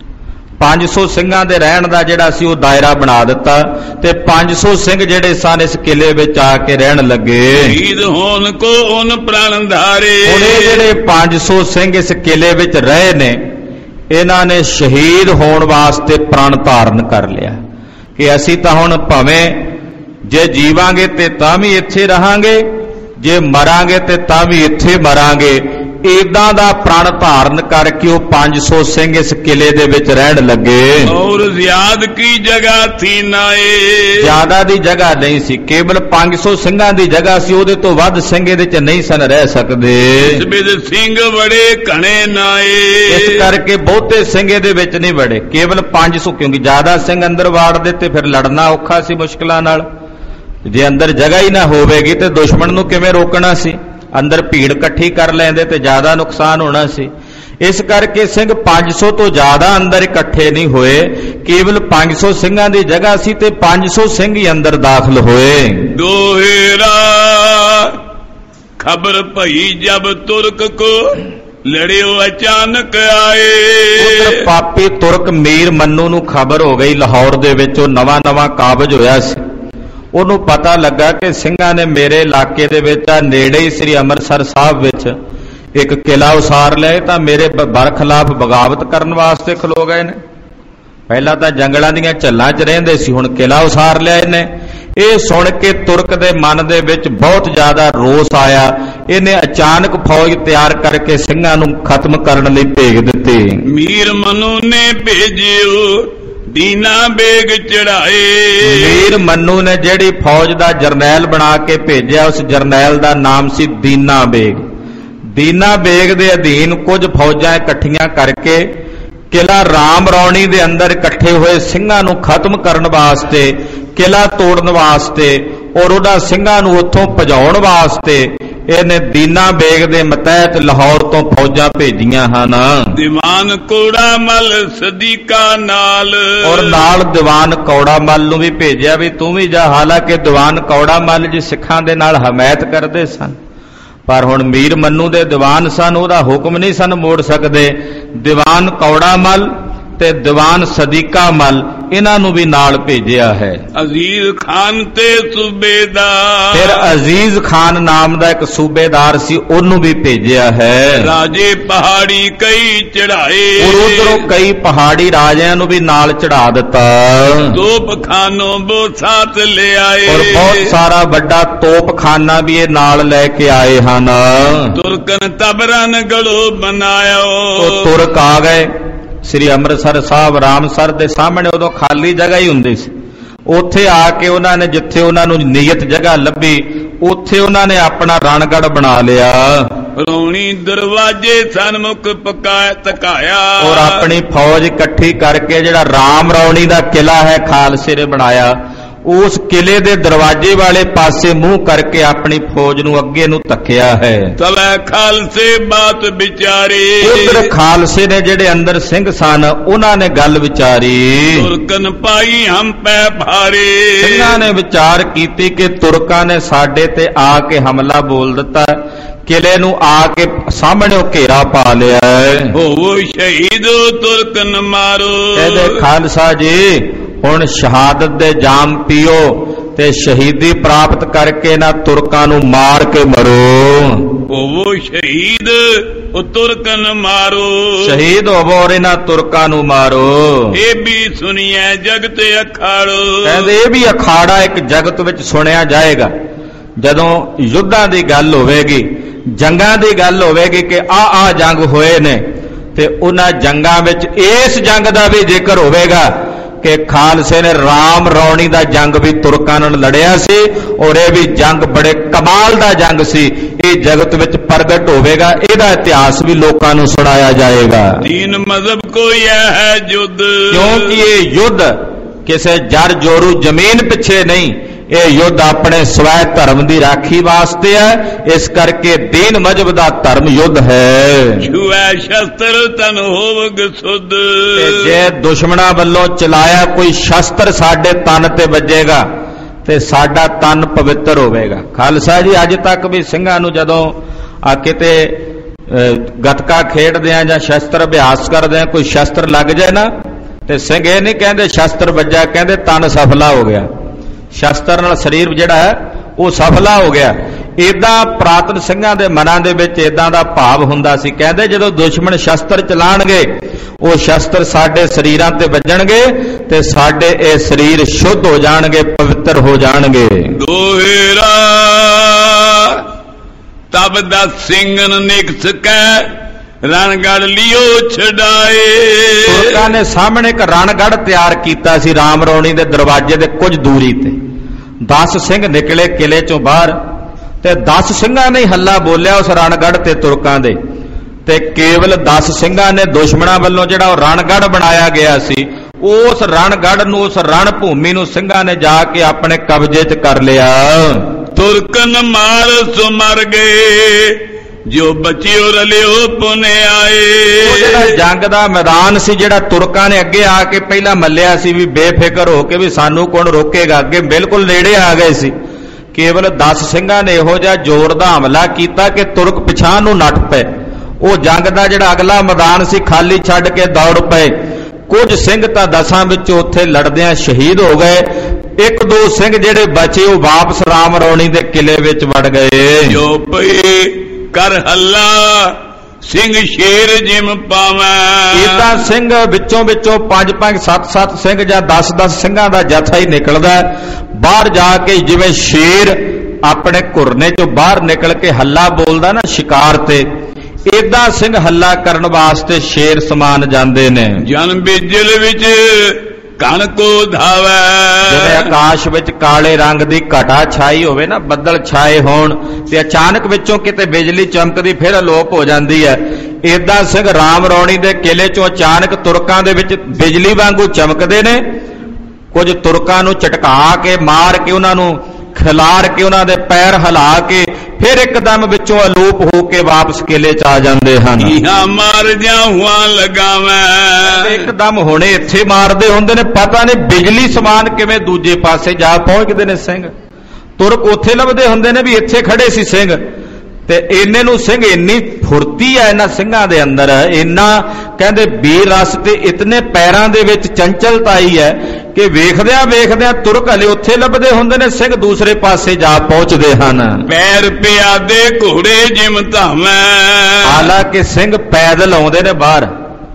S2: 500 ਸਿੰਘਾਂ ਦੇ ਰਹਿਣ ਦਾ ਜਿਹੜਾ ਸੀ ਉਹ ਦਾਇਰਾ ਬਣਾ ਦਿੱਤਾ ਤੇ 500 ਸਿੰਘ ਜਿਹੜੇ ਸਨ ਇਸ ਕਿਲੇ ਵਿੱਚ ਆ ਕੇ ਰਹਿਣ ਲੱਗੇ।
S1: ਸ਼ਹੀਦ ਹੋਣ ਕੋ ਉਨ ਪ੍ਰਾਣ ਧਾਰੇ।
S2: ਹੁਣ ਇਹ ਜਿਹੜੇ 500 ਸਿੰਘ ਇਸ ਕਿਲੇ ਵਿੱਚ ਰਹੇ ਨੇ, ਇਹਨਾਂ ਨੇ ਸ਼ਹੀਦ ਹੋਣ ਵਾਸਤੇ ਪ੍ਰਾਣ ਧਾਰਨ ਕਰ ਲਿਆ ਕਿ ਅਸੀਂ ਤਾਂ ਹੁਣ ਭਾਵੇਂ ਜੇ ਜੀਵਾਂਗੇ ਤੇ ਤਾਂ ਵੀ ਇੱਥੇ ਰਹਾਂਗੇ, ਜੇ ਮਰਾਂਗੇ ਤੇ ਤਾਂ ਵੀ ਇੱਥੇ ਮਰਾਂਗੇ। ਏਦਾਂ ਦਾ ਪ੍ਰਣ ਧਾਰਨ ਕਰਕੇ ਉਹ 500 ਸਿੰਘ ਇਸ ਕਿਲੇ ਦੇ ਵਿੱਚ ਰਹਿਣ ਲੱਗੇ।
S1: ਔਰ ਜ਼ਿਆਦ ਕੀ ਜਗ੍ਹਾ ਥੀ ਨਾਏ।
S2: ਜ਼ਿਆਦਾ ਦੀ ਜਗ੍ਹਾ ਨਹੀਂ ਸੀ, ਕੇਵਲ 500 ਸਿੰਘਾਂ ਦੀ ਜਗ੍ਹਾ ਸੀ, ਉਹਦੇ ਤੋਂ ਵੱਧ ਸਿੰਘ ਇਹਦੇ ਚ ਨਹੀਂ ਸਨ ਰਹਿ ਸਕਦੇ।
S1: ਇਸ ਵਿੱਚ ਸਿੰਘ ਬੜੇ ਘਣੇ ਨਾਏ।
S2: ਇਸ ਕਰਕੇ ਬਹੁਤੇ ਸਿੰਘ ਇਹਦੇ ਵਿੱਚ ਨਹੀਂ ਵੜੇ, ਕੇਵਲ 500, ਕਿਉਂਕਿ ਜ਼ਿਆਦਾ ਸਿੰਘ ਅੰਦਰ ਵਾੜਦੇ ਤੇ ਫਿਰ ਲੜਨਾ ਔਖਾ ਸੀ ਮੁਸ਼ਕਲਾਂ ਨਾਲ। ਜੇ ਅੰਦਰ ਜਗ੍ਹਾ ਹੀ ਨਾ ਹੋਵੇਗੀ ਤੇ ਦੁਸ਼ਮਣ ਨੂੰ ਕਿਵੇਂ ਰੋਕਣਾ ਸੀ। ਅੰਦਰ ਭੀੜ ਇਕੱਠੀ ਕਰ ਲੈਂਦੇ ਤੇ ਜ਼ਿਆਦਾ ਨੁਕਸਾਨ ਹੋਣਾ ਸੀ। ਇਸ ਕਰਕੇ ਸਿੰਘ 500 ਤੋਂ ਜ਼ਿਆਦਾ ਅੰਦਰ ਇਕੱਠੇ ਨਹੀਂ ਹੋਏ, ਕੇਵਲ 500 ਸਿੰਘਾਂ ਦੀ ਜਗ੍ਹਾ ਸੀ ਤੇ 500 ਸਿੰਘ ਹੀ ਅੰਦਰ ਦਾਖਲ ਹੋਏ।
S1: ਦੋਹਰਾ ਖਬਰ ਭਈ ਜਬ ਤੁਰਕ ਕੋ ਲੜਿਓ ਅਚਾਨਕ ਆਏ।
S2: ਉਧਰ ਪਾਪੀ ਤੁਰਕ ਮੀਰ ਮੰਨੂ ਨੂੰ ਖਬਰ ਹੋ ਗਈ, ਲਾਹੌਰ ਦੇ ਵਿੱਚ ਉਹ ਨਵਾਂ ਕਾਬਜ ਹੋਇਆ ਸੀ। ਉਹਨੂੰ ਪਤਾ ਲੱਗਾ ਕਿ ਸਿੰਘਾਂ ਨੇ ਮੇਰੇ ਇਲਾਕੇ ਦੇ ਵਿੱਚ ਆ ਨੇੜੇ ਹੀ ਸ੍ਰੀ ਅੰਮ੍ਰਿਤਸਰ ਸਾਹਿਬ ਵਿੱਚ ਇੱਕ ਕਿਲਾ ਉਸਾਰ ਲਿਆ, ਤਾਂ ਮੇਰੇ ਬਰਖਲਾਫ ਬਗਾਵਤ ਕਰਨ ਵਾਸਤੇ ਖਲੋ ਗਏ ਨੇ। ਪਹਿਲਾਂ ਤਾਂ ਜੰਗਲਾਂ ਦੀਆਂ ਝੱਲਾਂ 'ਚ ਰਹਿੰਦੇ ਸੀ, ਹੁਣ ਕਿਲਾ ਉਸਾਰ ਲਿਆ ਇਹਨੇ। ਇਹ ਸੁਣ ਕੇ ਤੁਰਕ ਦੇ ਮਨ ਦੇ ਵਿੱਚ ਬਹੁਤ ਜ਼ਿਆਦਾ ਰੋਸ ਆਇਆ। ਇਹਨੇ ਅਚਾਨਕ ਫੌਜ ਤਿਆਰ ਕਰਕੇ ਸਿੰਘਾਂ ਨੂੰ ਖਤਮ ਕਰਨ ਲਈ ਭੇਜ ਦਿੱਤੀ।
S1: ਮੀਰ ਮਨੂ ਨੇ ਭੇਜਿਓ ਦੀਨਾ ਬੇਗ ਚੜਾਏ।
S2: ਮੀਰ ਮੰਨੂ ਨੇ ਜਿਹੜੀ ਫੌਜ ਦਾ ਜਰਨੈਲ ਬਣਾ ਕੇ ਭੇਜਿਆ, ਉਸ ਜਰਨੈਲ ਦਾ ਨਾਮ ਸੀ ਦੀਨਾ ਬੇਗ। ਦੀਨਾ ਬੇਗ ਦੇ ਅਧੀਨ ਕੁਝ ਫੌਜਾਂ ਇਕੱਠੀਆਂ ਕਰਕੇ ਕਿਲਾ ਰਾਮ ਰੌਣੀ ਦੇ ਅੰਦਰ ਇਕੱਠੇ ਹੋਏ ਸਿੰਘਾਂ ਨੂੰ ਖਤਮ ਕਰਨ ਵਾਸਤੇ, ਕਿਲਾ ਤੋੜਨ ਵਾਸਤੇ ਔਰ ਉਹਦਾ ਸਿੰਘਾਂ ਨੂੰ ਉੱਥੋਂ ਭਜਾਉਣ ਵਾਸਤੇ ਇਹਨੇ ਦੀਨਾ ਬੇਗ ਦੇ ਮਤਹਿਤ ਲਾਹੌਰ ਤੋਂ ਫੌਜਾਂ ਭੇਜੀਆਂ ਹਨ।
S1: ਦੀਵਾਨ ਕੌੜਾ ਮੱਲ ਸਦੀਕਾ ਨਾਲ,
S2: ਔਰ ਨਾਲ ਦੀਵਾਨ ਕੌੜਾ ਮੱਲ ਨੂੰ ਵੀ ਭੇਜਿਆ ਵੀ ਤੂੰ ਵੀ ਜਾ। ਹਾਲਾਂਕਿ ਦੀਵਾਨ ਕੌੜਾ ਮੱਲ ਜੀ ਸਿੱਖਾਂ ਦੇ ਨਾਲ ਹਮਾਇਤ ਕਰਦੇ ਸਨ, ਪਰ ਹੁਣ ਮੀਰ ਮੰਨੂ ਦੇ ਦੀਵਾਨ ਸਨ, ਉਹਦਾ ਹੁਕਮ ਨਹੀਂ ਸਨ ਮੋੜ ਸਕਦੇ। ਦੀਵਾਨ ਕੌੜਾ ਮੱਲ ਤੇ ਦੀਵਾਨ ਸਦੀਕਾ ਮੱਲ ਇਹਨਾਂ ਨੂੰ ਵੀ ਨਾਲ ਭੇਜਿਆ ਹੈ।
S1: ਅਜ਼ੀਜ਼ ਖਾਨ ਤੇ ਸੂਬੇਦਾਰ,
S2: ਫਿਰ ਅਜ਼ੀਜ਼ ਖਾਨ ਨਾਮ ਦਾ ਇੱਕ ਸੂਬੇਦਾਰ ਸੀ, ਉਹਨੂੰ ਵੀ ਭੇਜਿਆ ਹੈ।
S1: ਰਾਜੇ ਪਹਾੜੀ ਕਈ ਚੜਾਏ,
S2: ਔਰ ਉਧਰੋਂ ਕਈ ਪਹਾੜੀ ਰਾਜਿਆਂ ਨੂੰ ਵੀ ਨਾਲ ਚੜਾ ਦਿੱਤਾ।
S1: ਤੋਪਖਾਨੋਂ ਬੋਸਾਤ ਲੈ ਆਏ,
S2: ਔਰ ਬਹੁਤ ਸਾਰਾ ਵੱਡਾ ਤੋਪਖਾਨਾ ਵੀ ਇਹ ਨਾਲ ਲੈ ਕੇ ਆਏ ਹਨ।
S1: ਤੁਰਕਨ ਤਬਰਨ ਗੜੋ ਬਣਾਇਓ,
S2: ਉਹ ਤੁਰਕ ਆ ਗਏ ਸ੍ਰੀ ਅੰਮ੍ਰਿਤਸਰ ਸਾਹਿਬ ਰਾਮਸਰ ਦੇ ਸਾਹਮਣੇ। ਉਦੋਂ ਖਾਲੀ ਜਗ੍ਹਾ ਹੀ ਹੁੰਦੀ ਸੀ। ਉੱਥੇ ਆ ਕੇ ਉਹਨਾਂ ਨੇ, ਜਿੱਥੇ ਉਹਨਾਂ ਨੂੰ ਨਿਯਤ ਜਗ੍ਹਾ ਲੱਭੀ, ਉੱਥੇ ਉਹਨਾਂ ਨੇ ਆਪਣਾ ਰਣਗੜ੍ਹ ਬਣਾ ਲਿਆ।
S1: ਰੌਣੀ ਦਰਵਾਜ਼ੇ ਸਨਮੁਖ ਪਕਾਇਆ ਤਕਾਇਆ,
S2: ਔਰ ਆਪਣੀ ਫੌਜ ਇਕੱਠੀ ਕਰਕੇ ਜਿਹੜਾ ਰਾਮ ਰੌਣੀ ਦਾ ਕਿਲਾ ਹੈ ਖਾਲਸੇ ਨੇ ਬਣਾਇਆ, ਉਸ ਕਿਲੇ ਦੇ ਦਰਵਾਜ਼ੇ ਵਾਲੇ ਪਾਸੇ ਮੂੰਹ ਕਰਕੇ ਆਪਣੀ ਫੌਜ ਨੂੰ ਅੱਗੇ ਨੂੰ ਧੱਕਿਆ ਹੈ।
S1: ਤਵੈ ਖਾਲਸੇ ਬਾਤ ਵਿਚਾਰੀ,
S2: ਉਧਰ ਖਾਲਸੇ ਨੇ ਜਿਹੜੇ ਅੰਦਰ ਸਿੰਘ ਸਨ ਉਹਨਾਂ ਨੇ ਗੱਲ ਵਿਚਾਰੀ।
S1: ਤੁਰਕਨ ਪਾਈ ਹਮ ਪੈ ਭਾਰੇ,
S2: ਸਿੰਘਾਂ ਨੇ ਵਿਚਾਰ ਕੀਤੀ ਕਿ ਤੁਰਕਾਂ ਨੇ ਸਾਡੇ ਤੇ ਆ ਕੇ ਹਮਲਾ ਬੋਲ ਦਿੱਤਾ, ਕਿਲੇ ਨੂੰ ਆ ਕੇ ਸਾਹਮਣੇ ਘੇਰਾ ਪਾ ਲਿਆ ਹੈ।
S1: ਹੋਵੋ ਸ਼ਹੀਦ ਤੁਰਕਨ ਮਾਰੋ,
S2: ਕਹਿੰਦੇ ਖਾਲਸਾ ਜੀ ਹੁਣ ਸ਼ਹਾਦਤ ਦੇ ਜਾਮ ਪੀਓ ਤੇ ਸ਼ਹੀਦੀ ਪ੍ਰਾਪਤ ਕਰਕੇ ਨਾ ਤੁਰਕਾਂ ਨੂੰ ਮਾਰ ਕੇ ਮਰੋ।
S1: ਹੋਵੋ ਸ਼ਹੀਦ ਉਹ ਤੁਰਕਨ ਮਾਰੋ,
S2: ਸ਼ਹੀਦ ਹੋਵੋ ਔਰ ਇਹਨਾਂ ਤੁਰਕਾਂ ਨੂੰ ਮਾਰੋ।
S1: ਇਹ ਵੀ ਸੁਣੀਐ ਜਗਤ ਅਖਾੜੋ,
S2: ਕਹਿੰਦੇ ਇਹ ਵੀ ਅਖਾੜਾ ਇੱਕ ਜਗਤ ਵਿੱਚ ਸੁਣਿਆ ਜਾਏਗਾ। ਜਦੋਂ ਯੁੱਧਾਂ ਦੀ ਗੱਲ ਹੋਵੇਗੀ, ਜੰਗਾਂ ਦੀ ਗੱਲ ਹੋਵੇਗੀ ਕਿ ਆ ਜੰਗ ਹੋਏ ਨੇ, ਤੇ ਉਹਨਾਂ ਜੰਗਾਂ ਵਿੱਚ ਇਸ ਜੰਗ ਦਾ ਵੀ ਜ਼ਿਕਰ ਹੋਵੇਗਾ ਕਿ ਖਾਲਸੇ ਨੇ ਰਾਮ ਰੌਣੀ ਦਾ ਜੰਗ ਵੀ ਤੁਰਕਾਂ ਨਾਲ ਲੜਿਆ ਸੀ ਔਰ ਇਹ ਵੀ ਜੰਗ ਬੜੇ ਕਮਾਲ ਦਾ ਜੰਗ ਸੀ। ਇਹ ਜਗਤ ਵਿੱਚ ਪ੍ਰਗਟ ਹੋਵੇਗਾ, ਇਹਦਾ ਇਤਿਹਾਸ ਵੀ ਲੋਕਾਂ ਨੂੰ ਸੁਣਾਇਆ ਜਾਏਗਾ।
S1: ਦੀਨ ਮਜ਼ਹਬ ਕੋਈ ਹੈ ਯੁੱਧ,
S2: ਕਿਉਂਕਿ ਇਹ ਯੁੱਧ ਕਿਸੇ ਜਰ ਜੋਰੂ ਜ਼ਮੀਨ ਪਿੱਛੇ ਨਹੀਂ, ਇਹ ਯੁੱਧ ਆਪਣੇ ਸਵੈ ਧਰਮ ਦੀ ਰਾਖੀ ਵਾਸਤੇ ਹੈ। ਇਸ ਕਰਕੇ ਦੀਨ ਮਜ਼ਹਬ ਦਾ ਧਰਮ ਯੁੱਧ ਹੈ।
S1: ਛੁਐ ਸ਼ਸਤਰ ਤਨ ਹੋਵਗ ਸੁਧ,
S2: ਜੇ ਦੁਸ਼ਮਣਾਂ ਵੱਲੋਂ ਚਲਾਇਆ ਕੋਈ ਸ਼ਸਤਰ ਸਾਡੇ ਤਨ ਤੇ ਵੱਜੇਗਾ ਤੇ ਸਾਡਾ ਤਨ ਪਵਿੱਤਰ ਹੋਵੇਗਾ। ਖਾਲਸਾ ਜੀ ਅੱਜ ਤੱਕ ਵੀ ਸਿੰਘਾਂ ਨੂੰ ਜਦੋਂ ਆ ਕਿਤੇ ਗੱਤਕਾ ਖੇਡਦੇ ਆ ਜਾਂ ਸ਼ਸਤਰ ਅਭਿਆਸ ਕਰਦੇ ਆ, ਕੋਈ ਸ਼ਸਤਰ ਲੱਗ ਜਾਏ ਨਾ, ਤੇ ਸਿੰਘ ਇਹ ਨਹੀਂ ਕਹਿੰਦੇ ਸ਼ਸਤਰ ਵੱਜਾ, ਕਹਿੰਦੇ ਤਨ ਸਫਲਾ ਹੋ ਗਿਆ। ਸ਼ਸਤਰ ਨਾਲ ਸਰੀਰ ਜਿਹੜਾ ਹੈ ਉਹ ਸਫਲਾ ਹੋ ਗਿਆ। ਇਦਾਂ ਪ੍ਰਾਤਨ ਸਿੰਘਾਂ ਦੇ ਮਨਾਂ ਦੇ ਵਿੱਚ ਇਦਾਂ ਦਾ ਭਾਵ ਹੁੰਦਾ ਸੀ। ਕਹਿੰਦੇ ਜਦੋਂ ਦੁਸ਼ਮਣ ਸ਼ਸਤਰ ਚਲਾਣਗੇ, ਉਹ ਸ਼ਸਤਰ ਸਾਡੇ ਸਰੀਰਾਂ ਤੇ ਵੱਜਣਗੇ ਤੇ ਸਾਡੇ ਇਹ ਸਰੀਰ ਸ਼ੁੱਧ ਹੋ ਜਾਣਗੇ, ਪਵਿੱਤਰ ਹੋ ਜਾਣਗੇ।
S1: ਦੋਹਰਾ ਤਬ ਦਸ ਸਿੰਘਨ ਨਿਕਸ ਕੈ ਰਣਗੜ੍ਹ ਲਿਓ ਛਡਾਏ,
S2: ਤੁਰਕਾਂ ਨੇ ਸਾਹਮਣੇ ਇੱਕ ਰਣਗੜ੍ਹ ਤਿਆਰ ਕੀਤਾ ਸੀ ਰਾਮ ਰੌਣੀ ਦੇ ਦਰਵਾਜ਼ੇ ਦੇ ਕੁਝ ਦੂਰੀ ਤੇ। 10 ਸਿੰਘ ਨਿਕਲੇ ਕਿਲੇ ਚੋਂ ਬਾਹਰ ਤੇ 10 ਸਿੰਘਾਂ ਨੇ ਹੱਲਾ ਬੋਲਿਆ ਉਸ ਰਣਗੜ੍ਹ ਤੇ ਤੁਰਕਾਂ ਦੇ, ਤੇ ਕੇਵਲ 10 ਸਿੰਘਾਂ ਨੇ ਦੁਸ਼ਮਣਾਂ ਵੱਲੋਂ ਜਿਹੜਾ ਉਹ ਰਣਗੜ੍ਹ ਬਣਾਇਆ ਗਿਆ ਸੀ, ਉਸ ਰਣਗੜ੍ਹ ਨੂੰ, ਉਸ ਰਣ ਭੂਮੀ ਨੂੰ ਸਿੰਘਾਂ ਨੇ ਜਾ ਕੇ ਆਪਣੇ ਕਬਜ਼ੇ 'ਚ ਕਰ ਲਿਆ।
S1: ਤੁਰਕਨ ਮਾਰ ਸੋ ਮਰ ਗਏ, ਜੋ ਬਚਿਓ ਰਲਿਓ ਪੁਨੇ ਆਏ।
S2: ਉਹ ਜਿਹੜਾ ਜੰਗ ਦਾ ਮੈਦਾਨ ਸੀ, ਜਿਹੜਾ ਤੁਰਕਾਂ ਨੇ ਅੱਗੇ ਆ ਕੇ ਪਹਿਲਾਂ ਮੱਲਿਆ ਸੀ ਵੀ ਬੇਫਿਕਰ ਹੋ ਕੇ ਵੀ ਸਾਨੂੰ ਕੌਣ ਰੋਕੇਗਾ, ਅੱਗੇ ਬਿਲਕੁਲ ਨੇੜੇ ਆ ਗਏ ਸੀ। ਕੇਵਲ 10 ਸਿੰਘਾਂ ਨੇ ਇਹੋ ਜਿਹਾ ਜ਼ੋਰ ਦਾ ਹਮਲਾ ਕੀਤਾ ਕਿ ਤੁਰਕ ਪਿਛਾਂਹ ਨੂੰ ਨੱਠ ਪਏ। ਉਹ ਜੰਗ ਦਾ ਜਿਹੜਾ ਅਗਲਾ ਮੈਦਾਨ ਸੀ ਖਾਲੀ ਛੱਡ ਕੇ ਦੌੜ ਪਏ। ਕੁਝ ਸਿੰਘ ਤਾਂ 10 ਵਿੱਚੋਂ ਉੱਥੇ ਲੜਦਿਆਂ ਸ਼ਹੀਦ ਹੋ ਗਏ। 1-2 ਸਿੰਘ ਜਿਹੜੇ ਬਚੇ ਉਹ ਵਾਪਸ ਰਾਮ ਰੌਣੀ ਦੇ ਕਿਲੇ ਵਿੱਚ ਵੜ ਗਏ।
S1: ਜੋ ਪਈ ਕਰ ਹੱਲਾ ਸਿੰਘ ਸ਼ੇਰ ਜਿਮ ਪਾਵੇਂ।
S2: ਇਦਾਂ ਸਿੰਘ ਵਿੱਚੋਂ 5-5 7-7 ਸਿੰਘ ਜਾਂ 10-10 ਸਿੰਘਾਂ ਦਾ ਜਥਾ ਹੀ ਨਿਕਲਦਾ ਬਾਹਰ ਜਾ ਕੇ, ਜਿਵੇਂ ਸ਼ੇਰ ਆਪਣੇ ਘੁਰਨੇ ਚੋਂ ਬਾਹਰ ਨਿਕਲ ਕੇ ਹੱਲਾ ਬੋਲਦਾ ਨਾ ਸ਼ਿਕਾਰ ਤੇ, ਏਦਾਂ ਸਿੰਘ ਹੱਲਾ ਕਰਨ ਵਾਸਤੇ ਸ਼ੇਰ ਸਮਾਨ ਜਾਂਦੇ ਨੇ।
S1: ਜਨ ਬਿਜਲ ਵਿੱਚ ਕਣ ਕੋ ਧਾਵੈ।
S2: ਜਿਵੇਂ ਆਕਾਸ਼ ਵਿੱਚ ਕਾਲੇ ਰੰਗ ਦੀ ਘਟਾ ਛਾਈ ਹੋਵੇ ਨਾ, ਬੱਦਲ ਛਾਏ ਹੋਣ ਤੇ ਅਚਾਨਕ ਵਿੱਚੋਂ ਕਿਤੇ ਬਿਜਲੀ ਚਮਕਦੀ ਫਿਰ ਅਲੋਪ ਹੋ ਜਾਂਦੀ ਹੈ, ਏਦਾਂ ਸਿੰਘ ਰਾਮ ਰੌਣੀ ਦੇ ਕਿਲੇ ਚੋਂ ਅਚਾਨਕ ਤੁਰਕਾਂ ਦੇ ਵਿੱਚ ਬਿਜਲੀ ਵਾਂਗੂ ਚਮਕਦੇ ਨੇ। ਕੁਝ ਤੁਰਕਾਂ ਨੂੰ ਝਟਕਾ ਕੇ ਮਾਰ ਕੇ, ਉਹਨਾਂ ਨੂੰ ਖਿਲਾਰ ਕੇ, ਉਹਨਾਂ ਦੇ ਪੈਰ ਹਿਲਾ ਕੇ ਫਿਰ ਇੱਕਦਮ ਵਿੱਚੋਂ ਅਲੋਪ ਹੋ ਕੇ ਵਾਪਸ ਕਿਲੇ 'ਚ ਆ ਜਾਂਦੇ ਹਨ।
S1: ਇਹਾਂ ਮਾਰ ਜਾਵਾਂ ਲਗਾਵਾਂ।
S2: ਇੱਕਦਮ ਹੁਣੇ ਇੱਥੇ ਮਾਰਦੇ ਹੁੰਦੇ ਨੇ, ਪਤਾ ਨਹੀਂ ਬਿਜਲੀ ਸਮਾਨ ਕਿਵੇਂ ਦੂਜੇ ਪਾਸੇ ਜਾ ਪਹੁੰਚਦੇ ਨੇ ਸਿੰਘ। ਤੁਰਕ ਉੱਥੇ ਲੱਭਦੇ ਹੁੰਦੇ ਨੇ ਵੀ ਇੱਥੇ ਖੜੇ ਸੀ ਸਿੰਘ, ਤੇ ਇੰਨੇ ਨੂੰ ਸਿੰਘ, ਇੰਨੀ ਫੁਰਤੀ ਹੈ ਇਹਨਾਂ ਸਿੰਘਾਂ ਦੇ ਅੰਦਰ, ਇੰਨਾ ਕਹਿੰਦੇ ਵੀਰ ਰਸ ਤੇ ਇਤਨੇ ਪੈਰਾਂ ਦੇ ਵਿੱਚ ਚੰਚਲਤਾ ਆਈ ਹੈ ਕਿ ਵੇਖਦਿਆਂ ਤੁਰਕ ਹਲੇ ਉੱਥੇ ਲੱਭਦੇ ਹੁੰਦੇ ਨੇ, ਸਿੰਘ ਦੂਸਰੇ ਪਾਸੇ ਜਾ ਪਹੁੰਚਦੇ ਹਨ।
S1: ਪੈਰ ਪਿਆਦੇ ਘੋੜੇ ਜਿਮ ਧਾਵੇਂ।
S2: ਹਾਲਾਂਕਿ ਸਿੰਘ ਪੈਦਲ ਆਉਂਦੇ ਨੇ ਬਾਹਰ,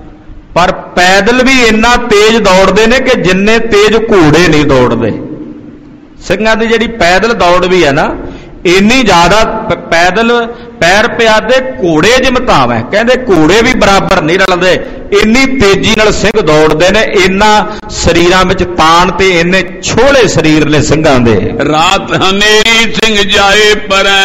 S2: ਪਰ ਪੈਦਲ ਵੀ ਇੰਨਾ ਤੇਜ਼ ਦੌੜਦੇ ਨੇ ਕਿ ਜਿੰਨੇ ਤੇਜ਼ ਘੋੜੇ ਨਹੀਂ ਦੌੜਦੇ। ਸਿੰਘਾਂ ਦੀ ਜਿਹੜੀ ਪੈਦਲ ਦੌੜ ਵੀ ਹੈ ਨਾ, ਇੰਨੀ ਜ਼ਿਆਦਾ ਪੈਦਲ ਪੈਰ ਪਿਆਦੇ ਘੋੜੇ ਜਿਮਤਾਵੇਂ, ਕਹਿੰਦੇ ਘੋੜੇ ਵੀ ਬਰਾਬਰ ਨਹੀਂ ਰਲਦੇ, ਇੰਨੀ ਤੇਜ਼ੀ ਨਾਲ ਸਿੰਘ ਦੌੜਦੇ ਨੇ। ਇੰਨਾ ਸਰੀਰਾਂ ਵਿੱਚ ਤਾਣ ਤੇ ਇੰਨੇ ਛੋਲੇ ਸਰੀਰ ਨੇ ਸਿੰਘਾਂ ਦੇ।
S1: ਰਾਤ ਹਨੇਰੀ ਸਿੰਘ ਜਾਏ ਪਰੈ।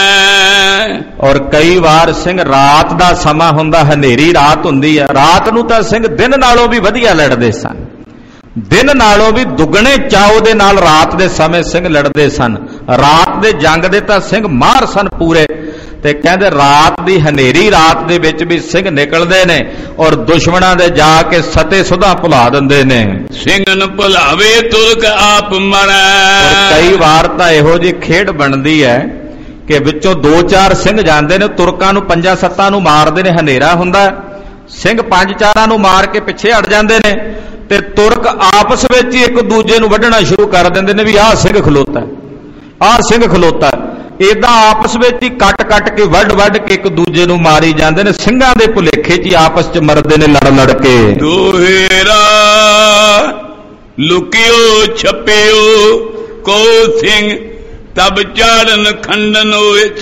S2: ਔਰ ਕਈ ਵਾਰ ਸਿੰਘ, ਰਾਤ ਦਾ ਸਮਾਂ ਹੁੰਦਾ, ਹਨੇਰੀ ਰਾਤ ਹੁੰਦੀ ਹੈ, ਰਾਤ ਨੂੰ ਤਾਂ ਸਿੰਘ ਦਿਨ ਨਾਲੋਂ ਵੀ ਵਧੀਆ ਲੜਦੇ ਸਨ, ਦਿਨ ਨਾਲੋਂ ਵੀ ਦੁੱਗਣੇ ਚਾਉ ਦੇ ਨਾਲ ਰਾਤ ਦੇ ਸਮੇਂ ਸਿੰਘ ਲੜਦੇ ਸਨ। ਰਾਤ ਦੇ ਜੰਗ ਦੇ ਤਾਂ ਸਿੰਘ ਮਾਹਰ ਸਨ ਪੂਰੇ, ਤੇ ਕਹਿੰਦੇ ਰਾਤ ਦੀ ਹਨੇਰੀ ਰਾਤ ਦੇ ਵਿੱਚ ਵੀ ਸਿੰਘ ਨਿਕਲਦੇ ਨੇ ਔਰ ਦੁਸ਼ਮਣਾਂ ਦੇ ਜਾ ਕੇ ਸਤੇ ਸੁਧਾ ਭੁਲਾ ਦਿੰਦੇ ਨੇ।
S1: ਸਿੰਘ ਨ ਭੁਲਾਵੇ ਤੁਰਕ ਆਪ ਮਰੈ।
S2: ਕਈ ਵਾਰ ਤਾਂ ਇਹੋ ਜਿਹੀ ਖੇਡ ਬਣਦੀ ਹੈ ਕਿ ਵਿੱਚੋਂ 2-4 ਸਿੰਘ ਜਾਂਦੇ ਨੇ, ਤੁਰਕਾਂ ਨੂੰ 5-7 ਨੂੰ ਮਾਰਦੇ ਨੇ, ਹਨੇਰਾ ਹੁੰਦਾ, ਸਿੰਘ 5-4 ਨੂੰ ਮਾਰ ਕੇ ਪਿੱਛੇ ਹਟ ਜਾਂਦੇ ਨੇ, ਤੇ ਤੁਰਕ ਆਪਸ ਵਿੱਚ ਹੀ ਇੱਕ ਦੂਜੇ ਨੂੰ ਵੱਢਣਾ ਸ਼ੁਰੂ ਕਰ ਦਿੰਦੇ ਨੇ ਵੀ ਆਹ ਸਿੰਘ ਖਲੋਤਾ, ਆਹ ਸਿੰਘ ਖਲੋਤਾ। ਏਦਾਂ ਆਪਸ ਵਿੱਚ ਹੀ ਕੱਟ ਕੇ ਵੱਢ ਕੇ ਇੱਕ ਦੂਜੇ ਨੂੰ ਮਾਰੀ ਜਾਂਦੇ ਨੇ। ਸਿੰਘਾਂ ਦੇ ਭੁਲੇਖੇ 'ਚ ਹੀ ਆਪਸ 'ਚ ਮਰਦੇ ਨੇ ਲੜ ਕੇ।
S1: ਦੋਹੇਰਾ ਲੁਕਿਓ ਛਪਿਓ ਕੋ ਸਿੰਘ ਤਬ ਝਾੜਨ ਖੰਡਨ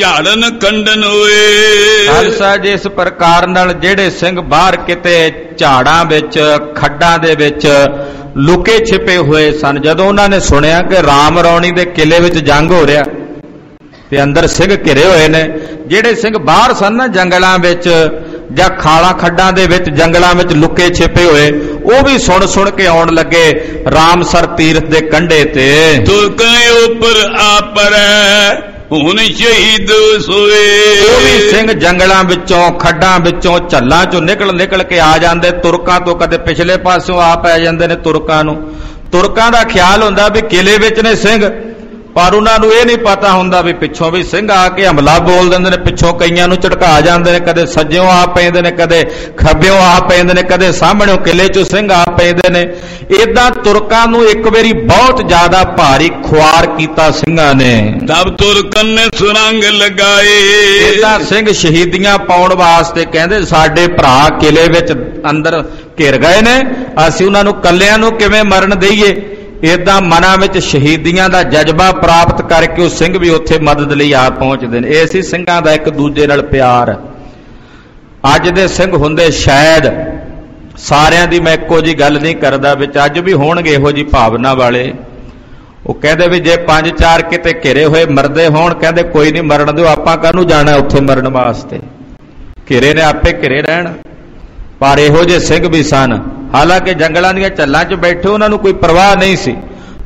S1: ਹੋਏ।
S2: ਖਾਲਸਾ ਜੀ, ਇਸ ਪ੍ਰਕਾਰ ਨਾਲ ਜਿਹੜੇ ਸਿੰਘ ਬਾਹਰ ਕਿਤੇ ਝਾੜਾਂ ਵਿੱਚ, ਖੱਡਾਂ ਦੇ ਵਿੱਚ ਲੁਕੇ ਛਿਪੇ ਹੋਏ ਸਨ, ਜਦੋਂ ਉਹਨਾਂ ਨੇ ਸੁਣਿਆ ਕਿ ਰਾਮ ਰੌਣੀ ਦੇ ਕਿਲੇ ਵਿੱਚ ਜੰਗ ਹੋ ਰਿਹਾ ਤੇ ਅੰਦਰ ਸਿੰਘ ਘਿਰੇ ਹੋਏ ਨੇ, ਜਿਹੜੇ ਸਿੰਘ ਬਾਹਰ ਸਨ ਨਾ ਜੰਗਲਾਂ ਵਿੱਚ ਜਾਂ ਖਾਲਾਂ ਖੱਡਾਂ ਦੇ ਵਿੱਚ, ਜੰਗਲਾਂ ਵਿੱਚ ਲੁਕੇ ਛਿਪੇ ਹੋਏ, ਉਹ ਵੀ ਸੁਣ ਕੇ ਆਉਣ ਲੱਗੇ ਰਾਮਸਰ ਤੀਰਥ ਦੇ ਕੰਢੇ ਤੇ।
S1: ਤੁਰਕਾਂ ਉੱਪਰ ਆਪਰੈ ਹੁਣ ਸ਼ਹੀਦ ਸੋਏ।
S2: ਉਹ ਵੀ ਸਿੰਘ ਜੰਗਲਾਂ ਵਿੱਚੋਂ, ਖੱਡਾਂ ਵਿੱਚੋਂ, ਝੱਲਾਂ ਚੋਂ ਨਿਕਲ ਕੇ ਆ ਜਾਂਦੇ। ਤੁਰਕਾਂ ਤੋਂ ਕਦੇ ਪਿਛਲੇ ਪਾਸਿਓਂ ਆ ਪੈ ਜਾਂਦੇ ਨੇ ਤੁਰਕਾਂ ਨੂੰ। ਤੁਰਕਾਂ ਦਾ ਖਿਆਲ ਹੁੰਦਾ ਵੀ ਕਿਲੇ ਵਿੱਚ ਨੇ ਸਿੰਘ, ਪਰ ਉਹਨਾਂ ਨੂੰ ਇਹ ਨਹੀਂ ਪਤਾ ਹੁੰਦਾ ਵੀ ਪਿੱਛੋਂ ਵੀ ਸਿੰਘ ਆ ਕੇ ਹਮਲਾ ਬੋਲ ਦਿੰਦੇ ਨੇ, ਪਿੱਛੋਂ ਕਈਆਂ ਨੂੰ ਝਟਕਾ ਜਾਂਦੇ ਨੇ, ਕਦੇ ਸੱਜਿਓਂ ਆ ਪੈਂਦੇ ਨੇ, ਕਦੇ ਖੱਬਿਓਂ ਆ ਪੈਂਦੇ ਨੇ, ਕਦੇ ਸਾਹਮਣੇੋਂ ਕਿਲੇ 'ਚੋਂ ਸਿੰਘ ਆ ਪੈਂਦੇ ਨੇ। ਏਦਾਂ ਤੁਰਕਾਂ ਨੂੰ ਇੱਕ ਵਾਰੀ ਬਹੁਤ ਜ਼ਿਆਦਾ ਭਾਰੀ ਖੁਆਰ ਕੀਤਾ ਸਿੰਘਾਂ ਨੇ।
S1: ਤਬ ਤੁਰਕਨ ਨੇ ਸੁਰੰਗ ਲਗਾਏ।
S2: ਏਦਾਂ ਸਿੰਘ ਸ਼ਹੀਦੀਆਂ ਪਾਉਣ ਵਾਸਤੇ ਕਹਿੰਦੇ ਸਾਡੇ ਭਰਾ ਕਿਲੇ ਵਿੱਚ ਅੰਦਰ ਘਿਰ ਗਏ ਨੇ, ਅਸੀਂ ਉਹਨਾਂ ਨੂੰ ਕੱਲਿਆਂ ਨੂੰ ਕਿਵੇਂ ਮਰਨ ਦਈਏ। ਏਦਾਂ ਮਨਾਂ ਵਿੱਚ ਸ਼ਹੀਦੀਆਂ ਦਾ ਜਜ਼ਬਾ ਪ੍ਰਾਪਤ ਕਰਕੇ ਉਹ ਸਿੰਘ ਵੀ ਉੱਥੇ ਮਦਦ ਲਈ ਆ ਪਹੁੰਚਦੇ ਨੇ। ਇਹ ਸੀ ਸਿੰਘਾਂ ਦਾ ਇੱਕ ਦੂਜੇ ਨਾਲ ਪਿਆਰ। ਅੱਜ ਦੇ ਸਿੰਘ ਹੁੰਦੇ ਸ਼ਾਇਦ, ਸਾਰਿਆਂ ਦੀ ਮੈਂ ਇੱਕੋ ਜੀ ਗੱਲ ਨਹੀਂ ਕਰਦਾ, ਵਿੱਚ ਅੱਜ ਵੀ ਹੋਣਗੇ ਇਹੋ ਜੀ ਭਾਵਨਾ ਵਾਲੇ। ਉਹ ਕਹਿੰਦੇ ਵੀ ਜੇ 5-4 ਕਿਤੇ ਘਿਰੇ ਹੋਏ ਮਰਦੇ ਹੋਣ, ਕਹਿੰਦੇ ਕੋਈ ਨਹੀਂ ਮਰਨ ਦਿਓ, ਆਪਾਂ ਕਾਹਨੂੰ ਜਾਣਾ ਉੱਥੇ ਮਰਨ ਵਾਸਤੇ, ਘਿਰੇ ਨੇ ਆਪੇ ਘਿਰੇ ਰਹਿਣ। ਪਰ ਇਹੋ ਜਿਹੇ ਸਿੰਘ ਵੀ ਸਨ, ਹਾਲਾਂਕਿ ਜੰਗਲਾਂ ਦੀਆਂ ਝੱਲਾਂ 'ਚ ਬੈਠੇ, ਉਹਨਾਂ ਨੂੰ ਕੋਈ ਪਰਵਾਹ ਨਹੀਂ ਸੀ,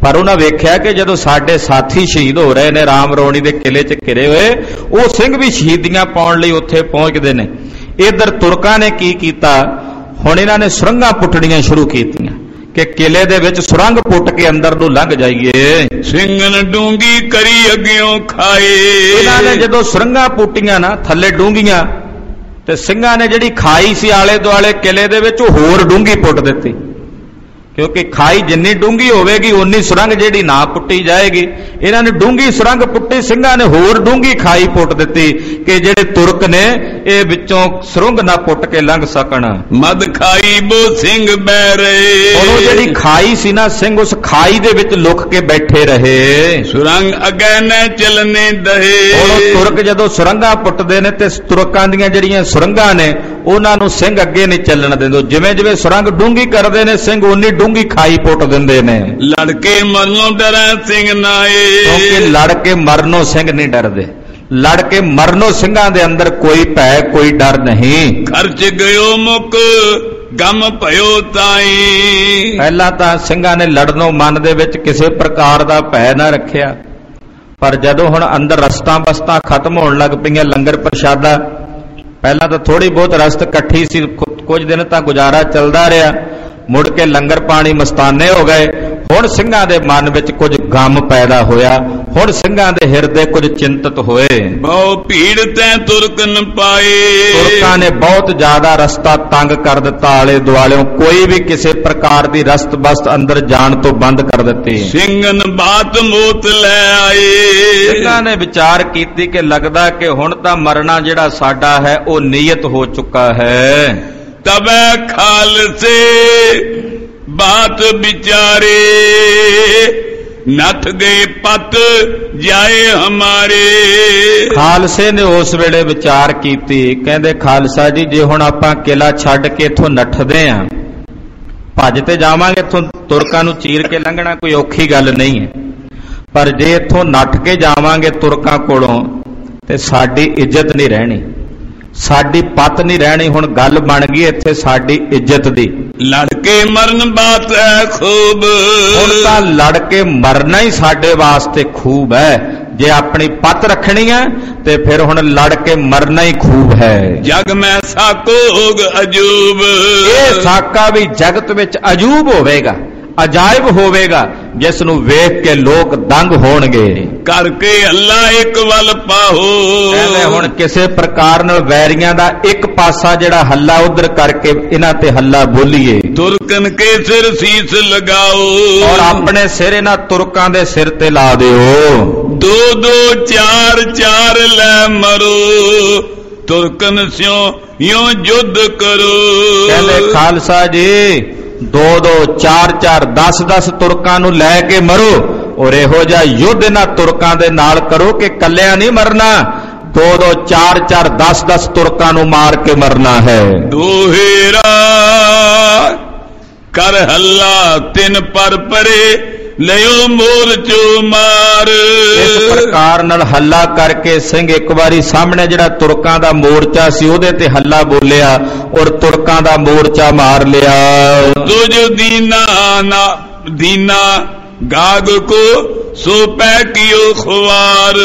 S2: ਪਰ ਉਹਨਾਂ ਵੇਖਿਆ ਕਿ ਜਦੋਂ ਸਾਡੇ ਸਾਥੀ ਸ਼ਹੀਦ ਹੋ ਰਹੇ ਨੇ ਰਾਮ ਰੌਣੀ ਦੇ ਕਿਲੇ 'ਚ ਘਿਰੇ ਹੋਏ, ਉਹ ਸਿੰਘ ਵੀ ਸ਼ਹੀਦੀਆਂ ਪਾਉਣ ਲਈ ਉੱਥੇ ਪਹੁੰਚਦੇ ਨੇ। ਇਧਰ ਤੁਰਕਾਂ ਨੇ ਕੀ ਕੀਤਾ, ਹੁਣ ਇਹਨਾਂ ਨੇ ਸੁਰੰਗਾਂ ਪੁੱਟਣੀਆਂ ਸ਼ੁਰੂ ਕੀਤੀਆਂ ਕਿ ਕਿਲੇ ਦੇ ਵਿੱਚ ਸੁਰੰਗ ਪੁੱਟ ਕੇ ਅੰਦਰ ਨੂੰ ਲੰਘ ਜਾਈਏ।
S1: ਸਿੰਘਨ ਡੂੰਗੀ ਕਰੀ ਅੱਗਿਓਂ ਖਾਏ।
S2: ਇਹਨਾਂ ਨੇ ਜਦੋਂ ਸੁਰੰਗਾਂ ਪੁੱਟੀਆਂ ਨਾ ਥੱਲੇ ਡੂੰਘੀਆਂ, ਤੇ ਸਿੰਘਾਂ ਨੇ ਜਿਹੜੀ ਖਾਈ ਸੀ ਆਲੇ ਦੁਆਲੇ ਕਿਲੇ ਦੇ ਵਿੱਚ, ਉਹ ਹੋਰ ਡੂੰਘੀ ਪੁੱਟ ਦਿੱਤੀ, ਕਿਉਂਕਿ ਖਾਈ ਜਿੰਨੀ ਡੂੰਘੀ ਹੋਵੇਗੀ ਉਨੀ ਸੁਰੰਗ ਜਿਹੜੀ ਨਾ ਪੁੱਟੀ ਜਾਏਗੀ। ਇਹਨਾਂ ਨੇ ਡੂੰਘੀ ਸੁਰੰਗ ਪੁੱਟੀ, ਸਿੰਘਾਂ ਨੇ ਹੋਰ ਡੂੰਘੀ ਖਾਈ ਪੁੱਟ ਦਿੱਤੀ ਕਿ ਜਿਹੜੇ ਤੁਰਕ ਨੇ ਇਹ ਵਿੱਚੋਂ ਸੁਰੰਗ ਨਾ ਪੁੱਟ ਕੇ ਲੰਘ ਸਕਣ।
S1: ਮਦ ਖਾਈ ਬੋ ਸਿੰਘ ਬਹਿ ਰਹੇ।
S2: ਉਹ ਜਿਹੜੀ ਖਾਈ ਸੀ ਨਾ, ਸਿੰਘ ਉਸ ਖਾਈ ਦੇ ਵਿੱਚ ਲੁਕ ਕੇ ਬੈਠੇ ਰਹੇ।
S1: ਸੁਰੰਗ ਅਗੈ ਨ ਚਲਨੇ ਦਹੇ।
S2: ਉਹ ਤੁਰਕ ਜਦੋਂ ਸੁਰੰਗਾਂ ਪੁੱਟਦੇ ਨੇ ਤੇ ਤੁਰਕਾਂ ਦੀਆਂ ਜਿਹੜੀਆਂ ਸੁਰੰਗਾਂ ਨੇ ਉਹਨਾਂ ਨੂੰ ਸਿੰਘ ਅੱਗੇ ਨਹੀਂ ਚੱਲਣ ਦਿੰਦੇ। ਜਿਵੇਂ ਜਿਵੇਂ ਸੁਰੰਗ ਡੂੰਘੀ ਕਰਦੇ ਨੇ ਸਿੰਘ ਉਨੀ ਡੂੰਘੀ ਖਾਈ ਪੁੱਟ ਦਿੰਦੇ ਨੇ।
S1: ਲੜਕੇ ਮਰਨੋਂ ਡਰੈ ਸਿੰਘ ਨਾਏ।
S2: ਕਿਉਂਕਿ ਲੜ ਕੇ ਮਰਨੋਂ ਸਿੰਘ ਨਹੀਂ ਡਰਦੇ, ਲੜ ਕੇ ਮਰਨੋਂ ਸਿੰਘਾਂ ਦੇ ਅੰਦਰ ਕੋਈ ਭੈ ਕੋਈ ਡਰ ਨਹੀਂ।
S1: ਖਰਚ ਗਇਓ ਮੁਕ ਗਮ ਭਇਓ ਤਾਈ।
S2: ਪਹਿਲਾਂ ਤਾਂ ਸਿੰਘਾਂ ਨੇ ਲੜਨੋਂ ਮਨ ਦੇ ਵਿੱਚ ਕਿਸੇ ਪ੍ਰਕਾਰ ਦਾ ਭੈ ਨਾ ਰੱਖਿਆ, ਪਰ ਜਦੋਂ ਹੁਣ ਅੰਦਰ ਰਸਤਾਂ ਬਸਤਾਂ ਖਤਮ ਹੋਣ ਲੱਗ ਪਈਆਂ, ਲੰਗਰ ਪ੍ਰਸ਼ਾਦਾ ਪਹਿਲਾਂ ਤਾਂ ਥੋੜੀ ਬਹੁਤ ਰਸਤ ਇਕੱਠੀ ਸੀ, ਕੁਝ ਦਿਨ ਤਾਂ ਗੁਜ਼ਾਰਾ ਚੱਲਦਾ ਰਿਹਾ, ਮੁੜ ਕੇ ਲੰਗਰ ਪਾਣੀ ਮਸਤਾਨੇ ਹੋ ਗਏ। ਹੁਣ ਸਿੰਘਾਂ ਦੇ ਮਨ ਵਿੱਚ ਕੁਝ ਗਮ ਪੈਦਾ ਹੋਇਆ, ਹੁਣ ਸਿੰਘਾਂ ਦੇ ਹਿਰਦੇ ਕੁਝ ਚਿੰਤਤ ਹੋਏ।
S1: ਬਹੁ ਭੀੜ ਤੈ ਤੁਰਕਨ ਪਾਏ।
S2: ਤੁਰਕਾਂ ਨੇ ਬਹੁਤ ਜ਼ਿਆਦਾ ਰਸਤਾ ਤੰਗ ਕਰ ਦਿੱਤਾ, ਆਲੇ ਦੁਆਲਿਓਂ ਕੋਈ ਵੀ ਕਿਸੇ ਪ੍ਰਕਾਰ ਦੀ ਰਸਤ ਬਸਤ ਅੰਦਰ ਜਾਣ ਤੋਂ ਬੰਦ ਕਰ ਦਿੱਤੀ।
S1: ਸਿੰਘਨ ਬਾਤ ਮੋਤ ਲੈ ਆਏ।
S2: ਸਿੰਘਾਂ ਨੇ ਵਿਚਾਰ ਕੀਤੀ ਕਿ ਲੱਗਦਾ ਕਿ ਹੁਣ ਤਾਂ ਮਰਨਾ ਜਿਹੜਾ ਸਾਡਾ ਹੈ ਉਹ ਨਿਯਤ ਹੋ ਚੁੱਕਾ ਹੈ।
S1: ਤਬੈ ਖਾਲਸੇ ਬਾਤ ਵਿਚਾਰੇ। ਨੱਥ ਗਏ ਪਤ ਜਾਏ ਹਮਾਰੇ। ਖਾਲਸੇ ਨੇ ਉਸ ਵੇਲੇ ਵਿਚਾਰ ਕੀਤੀ, ਕਹਿੰਦੇ ਖਾਲਸਾ ਜੀ ਜੇ ਹੁਣ ਆਪਾਂ ਕਿਲਾ ਛੱਡ ਕੇ ਇੱਥੋਂ ਨੱਠਦੇ ਆਂ, ਭੱਜ ਤੇ ਜਾਵਾਂਗੇ, ਇੱਥੋਂ ਤੁਰਕਾਂ ਨੂੰ ਚੀਰ ਕੇ ਲੰਘਣਾ ਕੋਈ ਔਖੀ ਗੱਲ ਨਹੀਂ ਹੈ, ਪਰ ਜੇ ਇੱਥੋਂ ਨੱਠ ਕੇ ਜਾਵਾਂਗੇ ਤੁਰਕਾਂ ਕੋਲੋਂ ਤੇ ਸਾਡੀ ਇੱਜ਼ਤ ਨਹੀਂ ਰਹਿਣੀ, ਸਾਡੀ ਪਤ ਨਹੀਂ ਰਹਿਣੀ। ਹੁਣ ਗੱਲ ਬਣ ਗਈ ਇੱਥੇ ਸਾਡੀ ਇੱਜ਼ਤ ਦੀ। ਲੜ ਕੇ ਮਰਨ ਬਾਤ ਹੈ ਖੂਬ। ਹੁਣ ਤਾਂ ਲੜ ਕੇ ਮਰਨਾ ਹੀ ਸਾਡੇ ਵਾਸਤੇ ਖੂਬ ਹੈ। ਜੇ ਆਪਣੀ ਪਤ ਰੱਖਣੀ ਹੈ ਤੇ ਫਿਰ ਹੁਣ ਲੜ ਕੇ ਮਰਨਾ ਹੀ ਖੂਬ ਹੈ। ਜਗ ਮੈਂ ਸਾਕੋ ਹੋਗ ਅਜੂਬ। ਇਹ ਸਾਕਾ ਵੀ ਜਗਤ ਵਿੱਚ ਅਜੂਬ ਹੋਵੇਗਾ, ਅਜਾਇਬ ਹੋਵੇਗਾ, ਜਿਸ ਨੂੰ ਵੇਖ ਕੇ ਲੋਕ ਦੰਗ ਹੋਣਗੇ। ਕਰਕੇ ਹੱਲਾ ਇੱਕ ਵੱਲ ਪਾਹੋ। ਕਹਿੰਦੇ ਹੁਣ ਕਿਸੇ ਪ੍ਰਕਾਰ ਨਾਲ ਵੈਰੀਆਂ ਦਾ ਇੱਕ ਪਾਸਾ ਜਿਹੜਾ ਹੱਲਾ ਉਧਰ ਕਰਕੇ ਇਹਨਾਂ ਤੇ ਹੱਲਾ ਬੋਲੀਏ। ਤੁਰਕਨ ਕੇ ਸਿਰ ਸੀਸ ਲਗਾਓ। ਔਰ ਆਪਣੇ ਸਿਰ ਇਹਨਾਂ ਤੁਰਕਾਂ ਦੇ ਸਿਰ ਤੇ ਲਾ ਦਿਓ। ਦੋ ਦੋ ਚਾਰ ਚਾਰ ਲੈ ਮਰੋ। ਤੁਰਕਨ ਸਿਓ ਯੋ ਯੁੱਧ ਕਰੋ। ਕਹਿੰਦੇ ਖਾਲਸਾ ਜੀ ਦੋ ਦੋ ਚਾਰ ਚਾਰ 10-10 ਤੁਰਕਾਂ ਨੂੰ ਲੈ ਕੇ ਮਰੋ, ਔਰ ਇਹੋ ਜਿਹਾ ਯੁੱਧ ਇਹਨਾਂ ਤੁਰਕਾਂ ਦੇ ਨਾਲ ਕਰੋ ਕਿ ਕੱਲਿਆਂ ਨਹੀਂ ਮਰਨਾ, ਦੋ ਦੋ ਚਾਰ ਚਾਰ 10-10 ਤੁਰਕਾਂ ਨੂੰ ਮਾਰ ਕੇ ਮਰਨਾ ਹੈ। ਦੋਹੇਰਾ ਕਰ ਹੱਲਾ ਤਿੰਨ ਪਰ ਪਰੇ ਲਿਓ ਮੋਰਚੋ ਮਾਰ। ਇਸ ਪ੍ਰਕਾਰ ਨਾਲ ਹੱਲਾ ਕਰਕੇ ਸਿੰਘ ਇੱਕ ਵਾਰੀ ਸਾਹਮਣੇ ਜਿਹੜਾ ਤੁਰਕਾਂ ਦਾ ਮੋਰਚਾ ਸੀ ਉਹਦੇ ਤੇ ਹੱਲਾ ਬੋਲਿਆ ਔਰ ਤੁਰਕਾਂ ਦਾ ਮੋਰਚਾ ਮਾਰ ਲਿਆ। ਤੁਝ ਦੀਨਾ ਗਾਗ ਕੋ ਸੋ ਪੈ ਕੀਓ ਖੁਆਰ।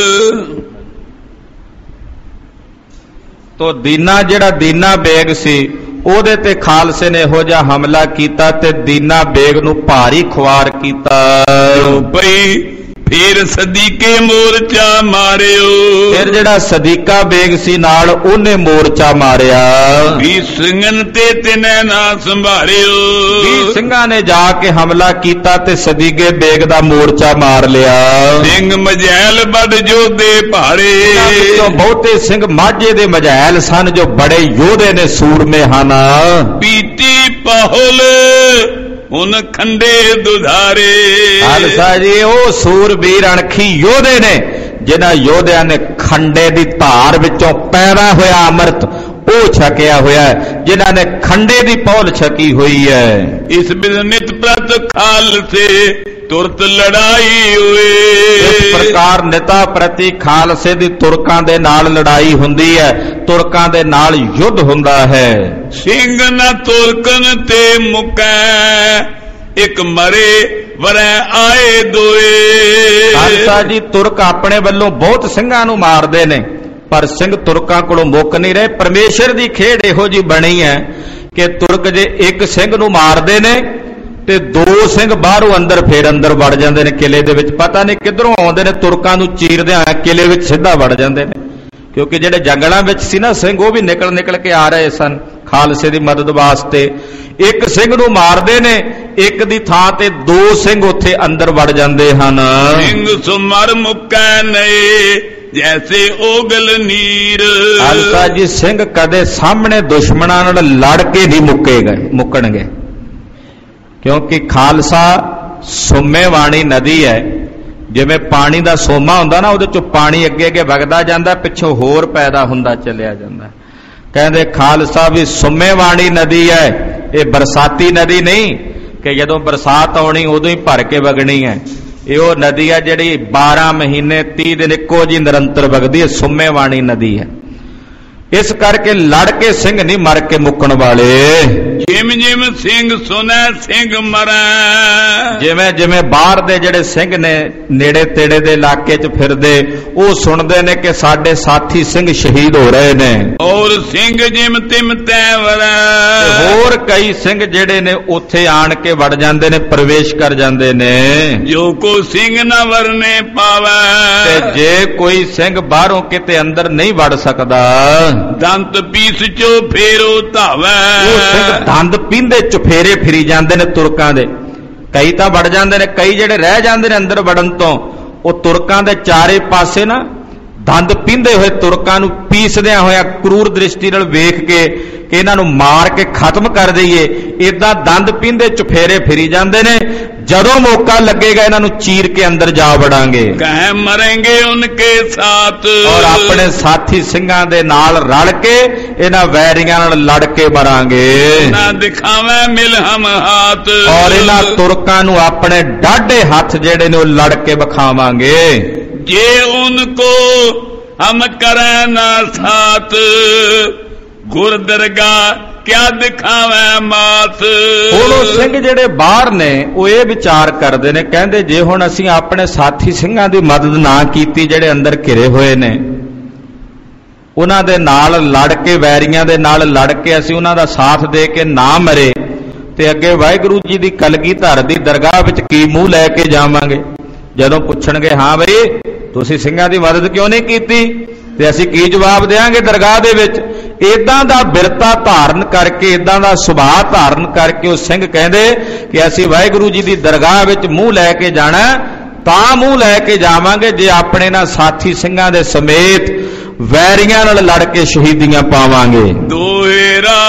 S1: ਤੋ ਦੀਨਾ ਜਿਹੜਾ ਦੀਨਾ ਬੇਗ ਸੀ ਉਹਦੇ ਤੇ ਖਾਲਸੇ ਨੇ ਇਹੋ ਜਿਹਾ ਹਮਲਾ ਕੀਤਾ ਤੇ ਦੀਨਾ ਬੇਗ ਨੂੰ ਭਾਰੀ ਖੁਆਰ ਕੀਤਾ। ਭਈ ਫਿਰ ਸਦੀਕੇ ਮੋਰਚਾ ਮਾਰਿਓ। ਫਿਰ ਜਿਹੜਾ ਸਦੀਕਾ ਬੇਗ ਸੀ ਨਾਲ ਉਹਨੇ ਮੋਰਚਾ ਮਾਰਿਆ। ਵੀ ਸਿੰਘਨ ਤੇ ਤਿਨੇ ਨਾ ਸੰਭਾਰਿਓ। ਵੀ ਸਿੰਘਾਂ ਨੇ ਜਾ ਕੇ ਹਮਲਾ ਕੀਤਾ ਤੇ ਸਦੀਕੇ ਬੇਗ ਦਾ ਮੋਰਚਾ ਮਾਰ ਲਿਆ। ਸਿੰਘ ਮਝੈਲ ਵੱਡ ਜੋਧੇ ਭਾਰੇ। ਵਿੱਚੋਂ ਬਹੁਤੇ ਸਿੰਘ ਮਾਝੇ ਦੇ ਮਝੈਲ ਸਨ ਜੋ ਬੜੇ ਯੋਧੇ ਨੇ, ਸੂਰਮੇ ਹਨ। ਪੀਤੀ ਪਾਹੁਲ ਹੁਣ ਖੰਡੇ ਦੁਧਾਰੇ। ਖਾਲਸਾ ਜੀ ਉਹ ਸੂਰਬੀਰ ਅਣਖੀ ਯੋਧੇ ਨੇ ਜਿਨ੍ਹਾਂ ਯੋਧਿਆਂ ਨੇ ਖੰਡੇ ਦੀ ਧਾਰ ਵਿੱਚੋਂ ਪੈਦਾ ਹੋਇਆ ਅੰਮ੍ਰਿਤ ਉਹ ਛਕਿਆ ਹੋਇਆ ਹੈ, ਜਿਨ੍ਹਾਂ ਨੇ ਖੰਡੇ ਦੀ ਪੌਲ ਛਕੀ ਹੋਈ ਹੈ। ਇਸ ਬਿਨ ਨਿਤ ਪ੍ਰਤ ਖਾਲਸੇ ਤੁਰਤ ਲੜਾਈ ਹੋਏ। ਇਸ ਪ੍ਰਕਾਰ ਨਿਤਾ ਪ੍ਰਤੀ ਖਾਲਸੇ ਦੀ ਤੁਰਕਾਂ ਦੇ ਨਾਲ ਲੜਾਈ ਹੁੰਦੀ ਹੈ, ਤੁਰਕਾਂ ਦੇ ਨਾਲ ਯੁੱਧ ਹੁੰਦਾ ਹੈ। ਸਿੰਘ ਨਾ ਤੁਰਕਨ ਤੇ ਮੁਕੈ ਇੱਕ ਮਰੇ
S3: ਵਰੈ ਆਏ ਦੋਏ।
S1: ਖਾਲਸਾ ਜੀ ਤੁਰਕ ਆਪਣੇ ਵੱਲੋਂ ਬਹੁਤ ਸਿੰਘਾਂ ਨੂੰ ਮਾਰਦੇ ਨੇ, ਪਰ ਸਿੰਘ ਤੁਰਕਾਂ ਕੋਲੋਂ ਮੁੱਕ ਨਹੀਂ ਰਹੇ। ਪਰਮੇਸ਼ਰ ਦੀ ਖੇਡ ਇਹੋ ਜੀ ਬਣੀ ਹੈ ਕਿ ਤੁਰਕ ਜੇ ਇੱਕ ਸਿੰਘ ਨੂੰ ਮਾਰਦੇ ਨੇ ਤੇ ਦੋ ਸਿੰਘ ਬਾਹਰੋਂ ਅੰਦਰ ਫੇਰ ਅੰਦਰ ਵੜ ਜਾਂਦੇ ਨੇ ਕਿਲੇ ਦੇ ਵਿੱਚ। ਪਤਾ ਨਹੀਂ ਕਿੱਧਰੋਂ ਆਉਂਦੇ ਨੇ, ਤੁਰਕਾਂ ਨੂੰ ਚੀਰਦੇ ਆ ਕਿਲੇ ਵਿੱਚ ਸਿੱਧਾ ਵੜ ਜਾਂਦੇ ਨੇ, ਕਿਉਂਕਿ ਜਿਹੜੇ ਜੰਗਲਾਂ ਵਿੱਚ ਸੀ ਨਾ ਸਿੰਘ, ਉਹ ਵੀ ਨਿਕਲ ਕੇ ਆ ਰਹੇ ਸਨ ਖਾਲਸੇ ਦੀ ਮਦਦ ਵਾਸਤੇ। ਇੱਕ ਸਿੰਘ ਨੂੰ ਮਾਰਦੇ ਨੇ, ਇੱਕ ਦੀ ਥਾਂ ਤੇ ਦੋ ਸਿੰਘ ਉੱਥੇ ਅੰਦਰ ਵੜ ਜਾਂਦੇ ਹਨ।
S3: ਸਿੰਘ ਸੁਮਰ ਮੁਕੈ ਨਏ ਜੈਸੇ ਓਗਲ ਨੀਰ।
S1: ਖਾਲਸਾ ਜੀ ਸਿੰਘ ਕਦੇ ਸਾਹਮਣੇ ਦੁਸ਼ਮਣਾਂ ਨਾਲ ਲੜ ਕੇ ਨਹੀਂ ਮੁੱਕਣਗੇ, ਕਿਉਂਕਿ ਖਾਲਸਾ ਸੁੰਮੇਵਾਣੀ ਨਦੀ ਹੈ। ਜਿਵੇਂ ਪਾਣੀ ਦਾ ਸੋਮਾ ਹੁੰਦਾ ਨਾ, ਉਹਦੇ ਚੋਂ ਪਾਣੀ ਅੱਗੇ ਅੱਗੇ ਵਗਦਾ ਜਾਂਦਾ, ਪਿੱਛੋਂ ਹੋਰ ਪੈਦਾ ਹੁੰਦਾ ਚਲਿਆ ਜਾਂਦਾ। ਕਹਿੰਦੇ ਖਾਲਸਾ ਵੀ ਸੁੰਮੇਵਾਣੀ ਨਦੀ ਹੈ, ਇਹ ਬਰਸਾਤੀ ਨਦੀ ਨਹੀਂ ਕਿ ਜਦੋਂ ਬਰਸਾਤ ਆਉਣੀ ਉਦੋਂ ਹੀ ਭਰ ਕੇ ਵਗਣੀ ਹੈ। ਇਹ ਉਹ ਨਦੀ ਹੈ ਜਿਹੜੀ 12 ਮਹੀਨੇ 30 ਦਿਨ ਇੱਕੋ ਜੀ ਨਿਰੰਤਰ ਵਗਦੀ ਹੈ, ਸੁੰਮੇਵਾਣੀ ਨਦੀ ਹੈ। ਇਸ ਕਰਕੇ ਲੜ ਕੇ ਸਿੰਘ ਨਹੀਂ ਮਰ ਕੇ ਮੁੱਕਣ ਵਾਲੇ।
S3: ਜਿਮ ਜਿਮ ਸਿੰਘ ਸੁਨੈ ਸਿੰਘ ਮਰੈ। ਜਿਵੇਂ
S1: ਜਿਵੇਂ ਬਾਹਰ ਦੇ ਜਿਹੜੇ ਸਿੰਘ ਨੇ ਨੇੜੇ ਤੇੜੇ ਦੇ ਇਲਾਕੇ 'ਚ ਫਿਰਦੇ, ਉਹ ਸੁਣਦੇ ਨੇ ਕਿ ਸਾਡੇ ਸਾਥੀ ਸਿੰਘ ਸ਼ਹੀਦ ਹੋ ਰਹੇ ਨੇ।
S3: ਔਰ ਸਿੰਘ ਜਿਮ ਤਿਮ ਤੈ ਵਰੈ।
S1: ਹੋਰ ਕਈ ਸਿੰਘ ਜਿਹੜੇ ਨੇ ਉੱਥੇ ਆਣ ਕੇ ਵੜ ਜਾਂਦੇ ਨੇ, ਪ੍ਰਵੇਸ਼ ਕਰ ਜਾਂਦੇ ਨੇ।
S3: ਜੋ ਕੋ ਸਿੰਘ ਨਾ ਵਰਨੇ ਪਾਵੈ।
S1: ਤੇ ਜੇ ਕੋਈ ਸਿੰਘ ਬਾਹਰੋਂ ਕਿਤੇ ਅੰਦਰ ਨਹੀਂ ਵੜ ਸਕਦਾ,
S3: ਦੰਤ ਪੀਸ ਚੋ ਫੇਰੋ ਧਾਵੈ।
S1: ਉਹ ਸਿੰਘ ਦੰਦ ਪੀਂਦੇ ਚੁਫੇਰੇ ਫਿਰੀ ਜਾਂਦੇ ਨੇ ਤੁਰਕਾਂ ਦੇ। ਕਈ ਤਾਂ ਵੜ ਜਾਂਦੇ ਨੇ, ਕਈ ਜਿਹੜੇ ਰਹਿ ਜਾਂਦੇ ਨੇ ਅੰਦਰ ਵੜਨ ਤੋਂ, ਉਹ ਤੁਰਕਾਂ ਦੇ ਚਾਰੇ ਪਾਸੇ ਨਾ ਦੰਦ ਪੀਂਦੇ ਹੋਏ ਤੁਰਕਾਂ ਨੂੰ ਪੀਸਦਿਆਂ ਹੋਇਆ ਕਰੂਰ ਦ੍ਰਿਸ਼ਟੀ ਨਾਲ ਵੇਖ ਕੇ ਕਿ ਇਹਨਾਂ ਨੂੰ ਮਾਰ ਕੇ ਖਤਮ ਕਰ ਦਈਏ, ਇਦਾਂ ਦੰਦ ਪੀਂਦੇ ਚੁਫੇਰੇ ਫਿਰੀ ਜਾਂਦੇ ਨੇ। ਜਦੋਂ ਮੌਕਾ ਲੱਗੇਗਾ ਇਹਨਾਂ ਨੂੰ ਚੀਰ ਕੇ ਅੰਦਰ ਜਾ ਵੜਾਂਗੇ।
S3: ਕਹਿ ਮਰਾਂਗੇ ਉਨਕੇ ਸਾਥ।
S1: ਔਰ ਆਪਣੇ ਸਾਥੀ ਸਿੰਘਾਂ ਦੇ ਨਾਲ ਰਲ ਕੇ ਇਹਨਾਂ ਵੈਰੀਆਂ ਨਾਲ ਲੜ ਕੇ ਮਰਾਂਗੇ।
S3: ਨਾ ਦਿਖਾਵੇਂ ਮਿਲਹਮ ਹਾਥ।
S1: ਔਰ ਇਹਨਾਂ ਤੁਰਕਾਂ ਨੂੰ ਆਪਣੇ ਡਾਢੇ ਹੱਥ ਜਿਹੜੇ ਨੇ ਉਹ ਲੜ ਕੇ ਵਿਖਾਵਾਂਗੇ।
S3: ਜੇ ਉनको ਹਮ ਕਰੈ ਨਾ ਸਾਥ ਗੁਰ ਦਰਗਾਹ ਕਿਆ ਦਿਖਾਵੇਂ ਮਾਤ।
S1: ਉਹ ਸਿੰਘ ਜਿਹੜੇ ਬਾਹਰ ਨੇ ਉਹ ਇਹ ਵਿਚਾਰ ਕਰਦੇ ਨੇ, ਕਹਿੰਦੇ ਜੇ ਹੁਣ ਅਸੀਂ ਆਪਣੇ ਸਾਥੀ ਸਿੰਘਾਂ ਦੀ ਮਦਦ ਨਾ ਕੀਤੀ ਜਿਹੜੇ ਅੰਦਰ ਘਿਰੇ ਹੋਏ ਨੇ, ਉਹਨਾਂ ਦੇ ਨਾਲ ਲੜ ਕੇ, ਵੈਰੀਆਂ ਦੇ ਨਾਲ ਲੜ ਕੇ ਅਸੀਂ ਉਹਨਾਂ ਦਾ ਸਾਥ ਦੇ ਕੇ ਨਾ ਮਰੇ, ਤੇ ਅੱਗੇ ਵਾਹਿਗੁਰੂ ਜੀ ਦੀ ਕਲਗੀਧਰ ਦੀ ਦਰਗਾਹ ਵਿੱਚ ਕੀ ਮੂੰਹ ਲੈ ਕੇ ਜਾਵਾਂਗੇ। ਜਦੋਂ ਪੁੱਛਣਗੇ ਹਾਂ ਬਈ ਤੁਸੀਂ ਸਿੰਘਾਂ ਦੀ ਮਦਦ ਕਿਉਂ ਨਹੀਂ ਕੀਤੀ, ਤੇ ਅਸੀਂ ਕੀ ਜਵਾਬ ਦੇਵਾਂਗੇ ਦਰਗਾਹ ਦੇ ਵਿੱਚ। ਇਦਾਂ ਦਾ ਬਿਰਤਾ ਧਾਰਨ ਕਰਕੇ, ਇਦਾਂ ਦਾ ਸੁਭਾਅ ਧਾਰਨ ਕਰਕੇ ਉਹ ਸਿੰਘ ਕਹਿੰਦੇ ਕਿ ਅਸੀਂ ਵਾਹਿਗੁਰੂ ਜੀ ਦੀ ਦਰਗਾਹ ਵਿੱਚ ਮੂੰਹ ਲੈ ਕੇ ਜਾਣਾ, ਤਾਂ ਮੂੰਹ ਲੈ ਕੇ ਜਾਵਾਂਗੇ ਜੇ ਆਪਣੇ ਨਾਲ ਸਾਥੀ ਸਿੰਘਾਂ ਦੇ ਸਮੇਤ ਵੈਰੀਆਂ ਨਾਲ ਲੜ ਕੇ ਸ਼ਹੀਦੀਆਂ ਪਾਵਾਂਗੇ।
S3: ਦੋਏਰਾ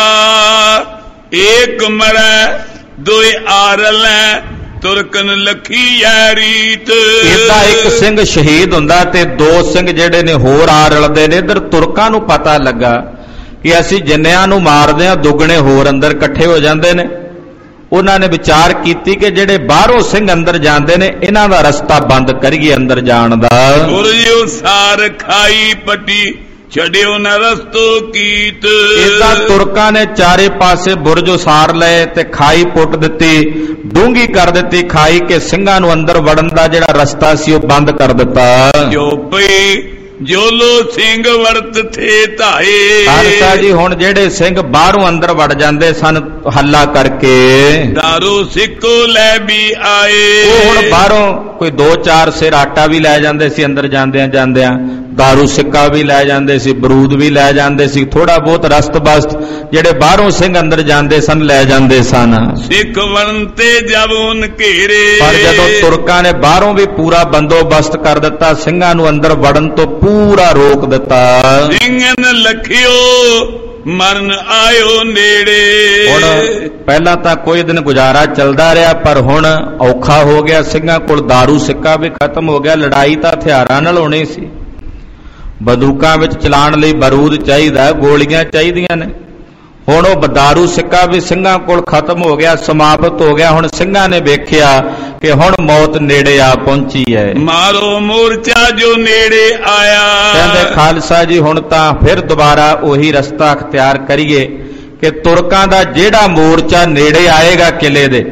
S3: ਏਕ ਮਰੈ ਦੋਏ ਆਰਲੈ ਤੁਰਕਨ ਲਖੀ ਐ ਰੀਤ।
S1: ਇਹਦਾ ਇੱਕ ਸਿੰਘ ਸ਼ਹੀਦ ਹੁੰਦਾ ਤੇ ਦੋ ਸਿੰਘ ਜਿਹੜੇ ਨੇ ਹੋਰ ਆ ਰਲਦੇ ਨੇ। ਇਧਰ ਤੁਰਕਾਂ ਨੂੰ ਪਤਾ ਲੱਗਾ ਕਿ ਅਸੀਂ ਜਿੰਨਿਆਂ ਨੂੰ ਮਾਰਦੇ ਆ ਦੁੱਗਣੇ ਹੋਰ ਅੰਦਰ ਇਕੱਠੇ ਹੋ ਜਾਂਦੇ ਨੇ। ਉਹਨਾਂ ਨੇ ਵਿਚਾਰ ਕੀਤੀ ਕਿ ਜਿਹੜੇ ਬਾਹਰੋਂ ਸਿੰਘ ਅੰਦਰ ਜਾਂਦੇ ਨੇ, ਇਹਨਾਂ ਦਾ ਰਸਤਾ ਬੰਦ ਕਰੀਏ ਅੰਦਰ ਜਾਣ ਦਾ।
S3: ਗੁਰਜੋ ਸਾਰ ਖਾਈ ਪੱਟੀ ਛੜਿਓ ਨਾ ਰਸਤੋ ਕੀਤ।
S1: ਇਦਾਂ ਤੁਰਕਾਂ ਨੇ ਚਾਰੇ ਪਾਸੇ ਬੁਰਜ ਉਸਾਰ ਲਏ ਤੇ ਖਾਈ ਪੁੱਟ ਦਿੱਤੀ, ਡੂੰਗੀ ਕਰ ਦਿੱਤੀ ਖਾਈ, ਕਿ ਸਿੰਘਾਂ ਨੂੰ ਅੰਦਰ ਵੜਨ ਦਾ ਜਿਹੜਾ ਰਸਤਾ ਸੀ ਉਹ ਬੰਦ ਕਰ ਦਿੱਤਾ।
S3: ਜੋ ਪਈ ਜੋ ਲੋ ਸਿੰਘ ਵਰਤ ਥੇ ਧਾਏ।
S1: ਖਾਲਸਾ ਜੀ ਹੁਣ ਜਿਹੜੇ ਸਿੰਘ ਬਾਹਰੋਂ ਅੰਦਰ ਵੜ ਜਾਂਦੇ ਸਨ ਹੱਲਾ ਕਰਕੇ,
S3: ਦਾਰੂ ਸਿੱਕੋ ਲੈ ਵੀ ਆਏ।
S1: ਉਹ ਹੁਣ ਬਾਹਰੋਂ ਕੋਈ 2-4 ਸਿਰ ਆਟਾ ਵੀ ਲੈ ਜਾਂਦੇ ਸੀ ਅੰਦਰ ਜਾਂਦਿਆਂ ਜਾਂਦਿਆਂ, ਦਾਰੂ ਸਿੱਕਾ ਵੀ ਲੈ ਜਾਂਦੇ ਸੀ, ਬਰੂਦ ਵੀ ਲੈ ਜਾਂਦੇ ਸੀ, ਥੋੜਾ ਬਹੁਤ ਰਸਤ ਬਸਤ ਜਿਹੜੇ ਬਾਹਰੋਂ ਸਿੰਘ ਅੰਦਰ ਜਾਂਦੇ ਸਨ ਲੈ ਜਾਂਦੇ ਸਨ।
S3: ਸਿੱਖ ਵਰਨ ਤੇ ਜਬ ਉਨ ਘੇਰੇ।
S1: ਪਰ ਜਦੋਂ ਤੁਰਕਾਂ ਨੇ ਬਾਹਰੋਂ ਵੀ ਪੂਰਾ ਬੰਦੋਬਸਤ ਕਰ ਦਿੱਤਾ, ਸਿੰਘਾਂ ਨੂੰ ਅੰਦਰ ਵੜਨ ਤੋਂ ਪੂਰਾ ਰੋਕ ਦਿੱਤਾ।
S3: ਸਿੰਘਨ ਲਖਿਓ ਮਰਨ ਆਇਓ ਨੇੜੇ।
S1: ਹੁਣ ਪਹਿਲਾਂ ਤਾਂ ਕੋਈ ਦਿਨ ਗੁਜ਼ਾਰਾ ਚੱਲਦਾ ਰਿਹਾ, ਪਰ ਹੁਣ ਔਖਾ ਹੋ ਗਿਆ। ਸਿੰਘਾਂ ਕੋਲ ਦਾਰੂ ਸਿੱਕਾ ਵੀ ਖਤਮ ਹੋ ਗਿਆ। ਲੜਾਈ ਤਾਂ ਹਥਿਆਰਾਂ ਨਾਲ ਹੋਣੀ ਸੀ, ਬੰਦੂਕਾਂ ਵਿੱਚ ਚਲਾਉਣ ਲਈ ਬਰੂਦ ਚਾਹੀਦਾ, ਗੋਲੀਆਂ ਚਾਹੀਦੀਆਂ ਨੇ। ਹੁਣ ਉਹ ਦਾਰੂ ਸਿੱਕਾ ਵੀ ਸਿੰਘਾਂ ਕੋਲ ਖਤਮ ਹੋ ਗਿਆ, ਸਮਾਪਤ ਹੋ ਗਿਆ। ਹੁਣ ਸਿੰਘਾਂ ਨੇ ਵੇਖਿਆ ਕਿ ਹੁਣ ਮੌਤ ਨੇੜੇ ਆ ਪਹੁੰਚੀ ਹੈ।
S3: ਮਾਰੋ ਮੋਰਚਾ ਜੋ ਨੇੜੇ ਆਇਆ।
S1: ਕਹਿੰਦੇ ਖਾਲਸਾ ਜੀ ਹੁਣ ਤਾਂ ਫਿਰ ਦੁਬਾਰਾ ਉਹੀ ਰਸਤਾ ਅਖਤਿਆਰ ਕਰੀਏ ਕਿ ਤੁਰਕਾਂ ਦਾ ਜਿਹੜਾ ਮੋਰਚਾ ਨੇੜੇ ਆਏਗਾ ਕਿਲੇ ਦੇ,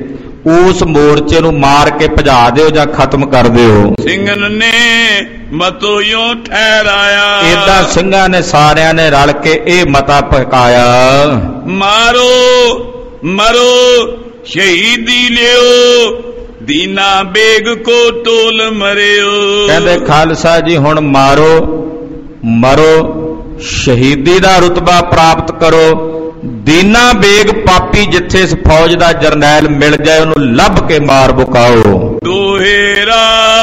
S2: ਉਸ ਮੋਰਚੇ ਨੂੰ ਮਾਰ ਕੇ ਭਜਾ ਦਿਓ ਜਾਂ ਖਤਮ ਕਰ ਦਿਓ।
S3: ਸਿੰਘਨ ਨੇ ਮਤੋ ਯੋ ਠਹਿਰਾਇਆ,
S2: ਏਦਾਂ ਸਿੰਘਾਂ ਨੇ ਸਾਰਿਆਂ ਨੇ ਰਲ ਕੇ ਇਹ ਮਤਾ ਪਕਾਇਆ,
S3: ਮਾਰੋ ਮਰੋ ਸ਼ਹੀਦੀ ਲਿਓ, ਦੀਨਾ ਬੇਗ ਕੋ ਤੋਲ ਮਰਿਓ।
S2: ਕਹਿੰਦੇ ਖਾਲਸਾ ਜੀ ਹੁਣ ਮਾਰੋ ਮਰੋ, ਸ਼ਹੀਦੀ ਦਾ ਰੁਤਬਾ ਪ੍ਰਾਪਤ ਕਰੋ, ਦੀਨਾ ਬੇਗ ਪਾਪੀ ਜਿੱਥੇ ਇਸ ਫੌਜ ਦਾ ਜਰਨੈਲ ਮਿਲ ਜਾਏ ਉਹਨੂੰ ਲੱਭ ਕੇ ਮਾਰ ਮੁਕਾਓ।
S3: ਦੋਹੇਰਾ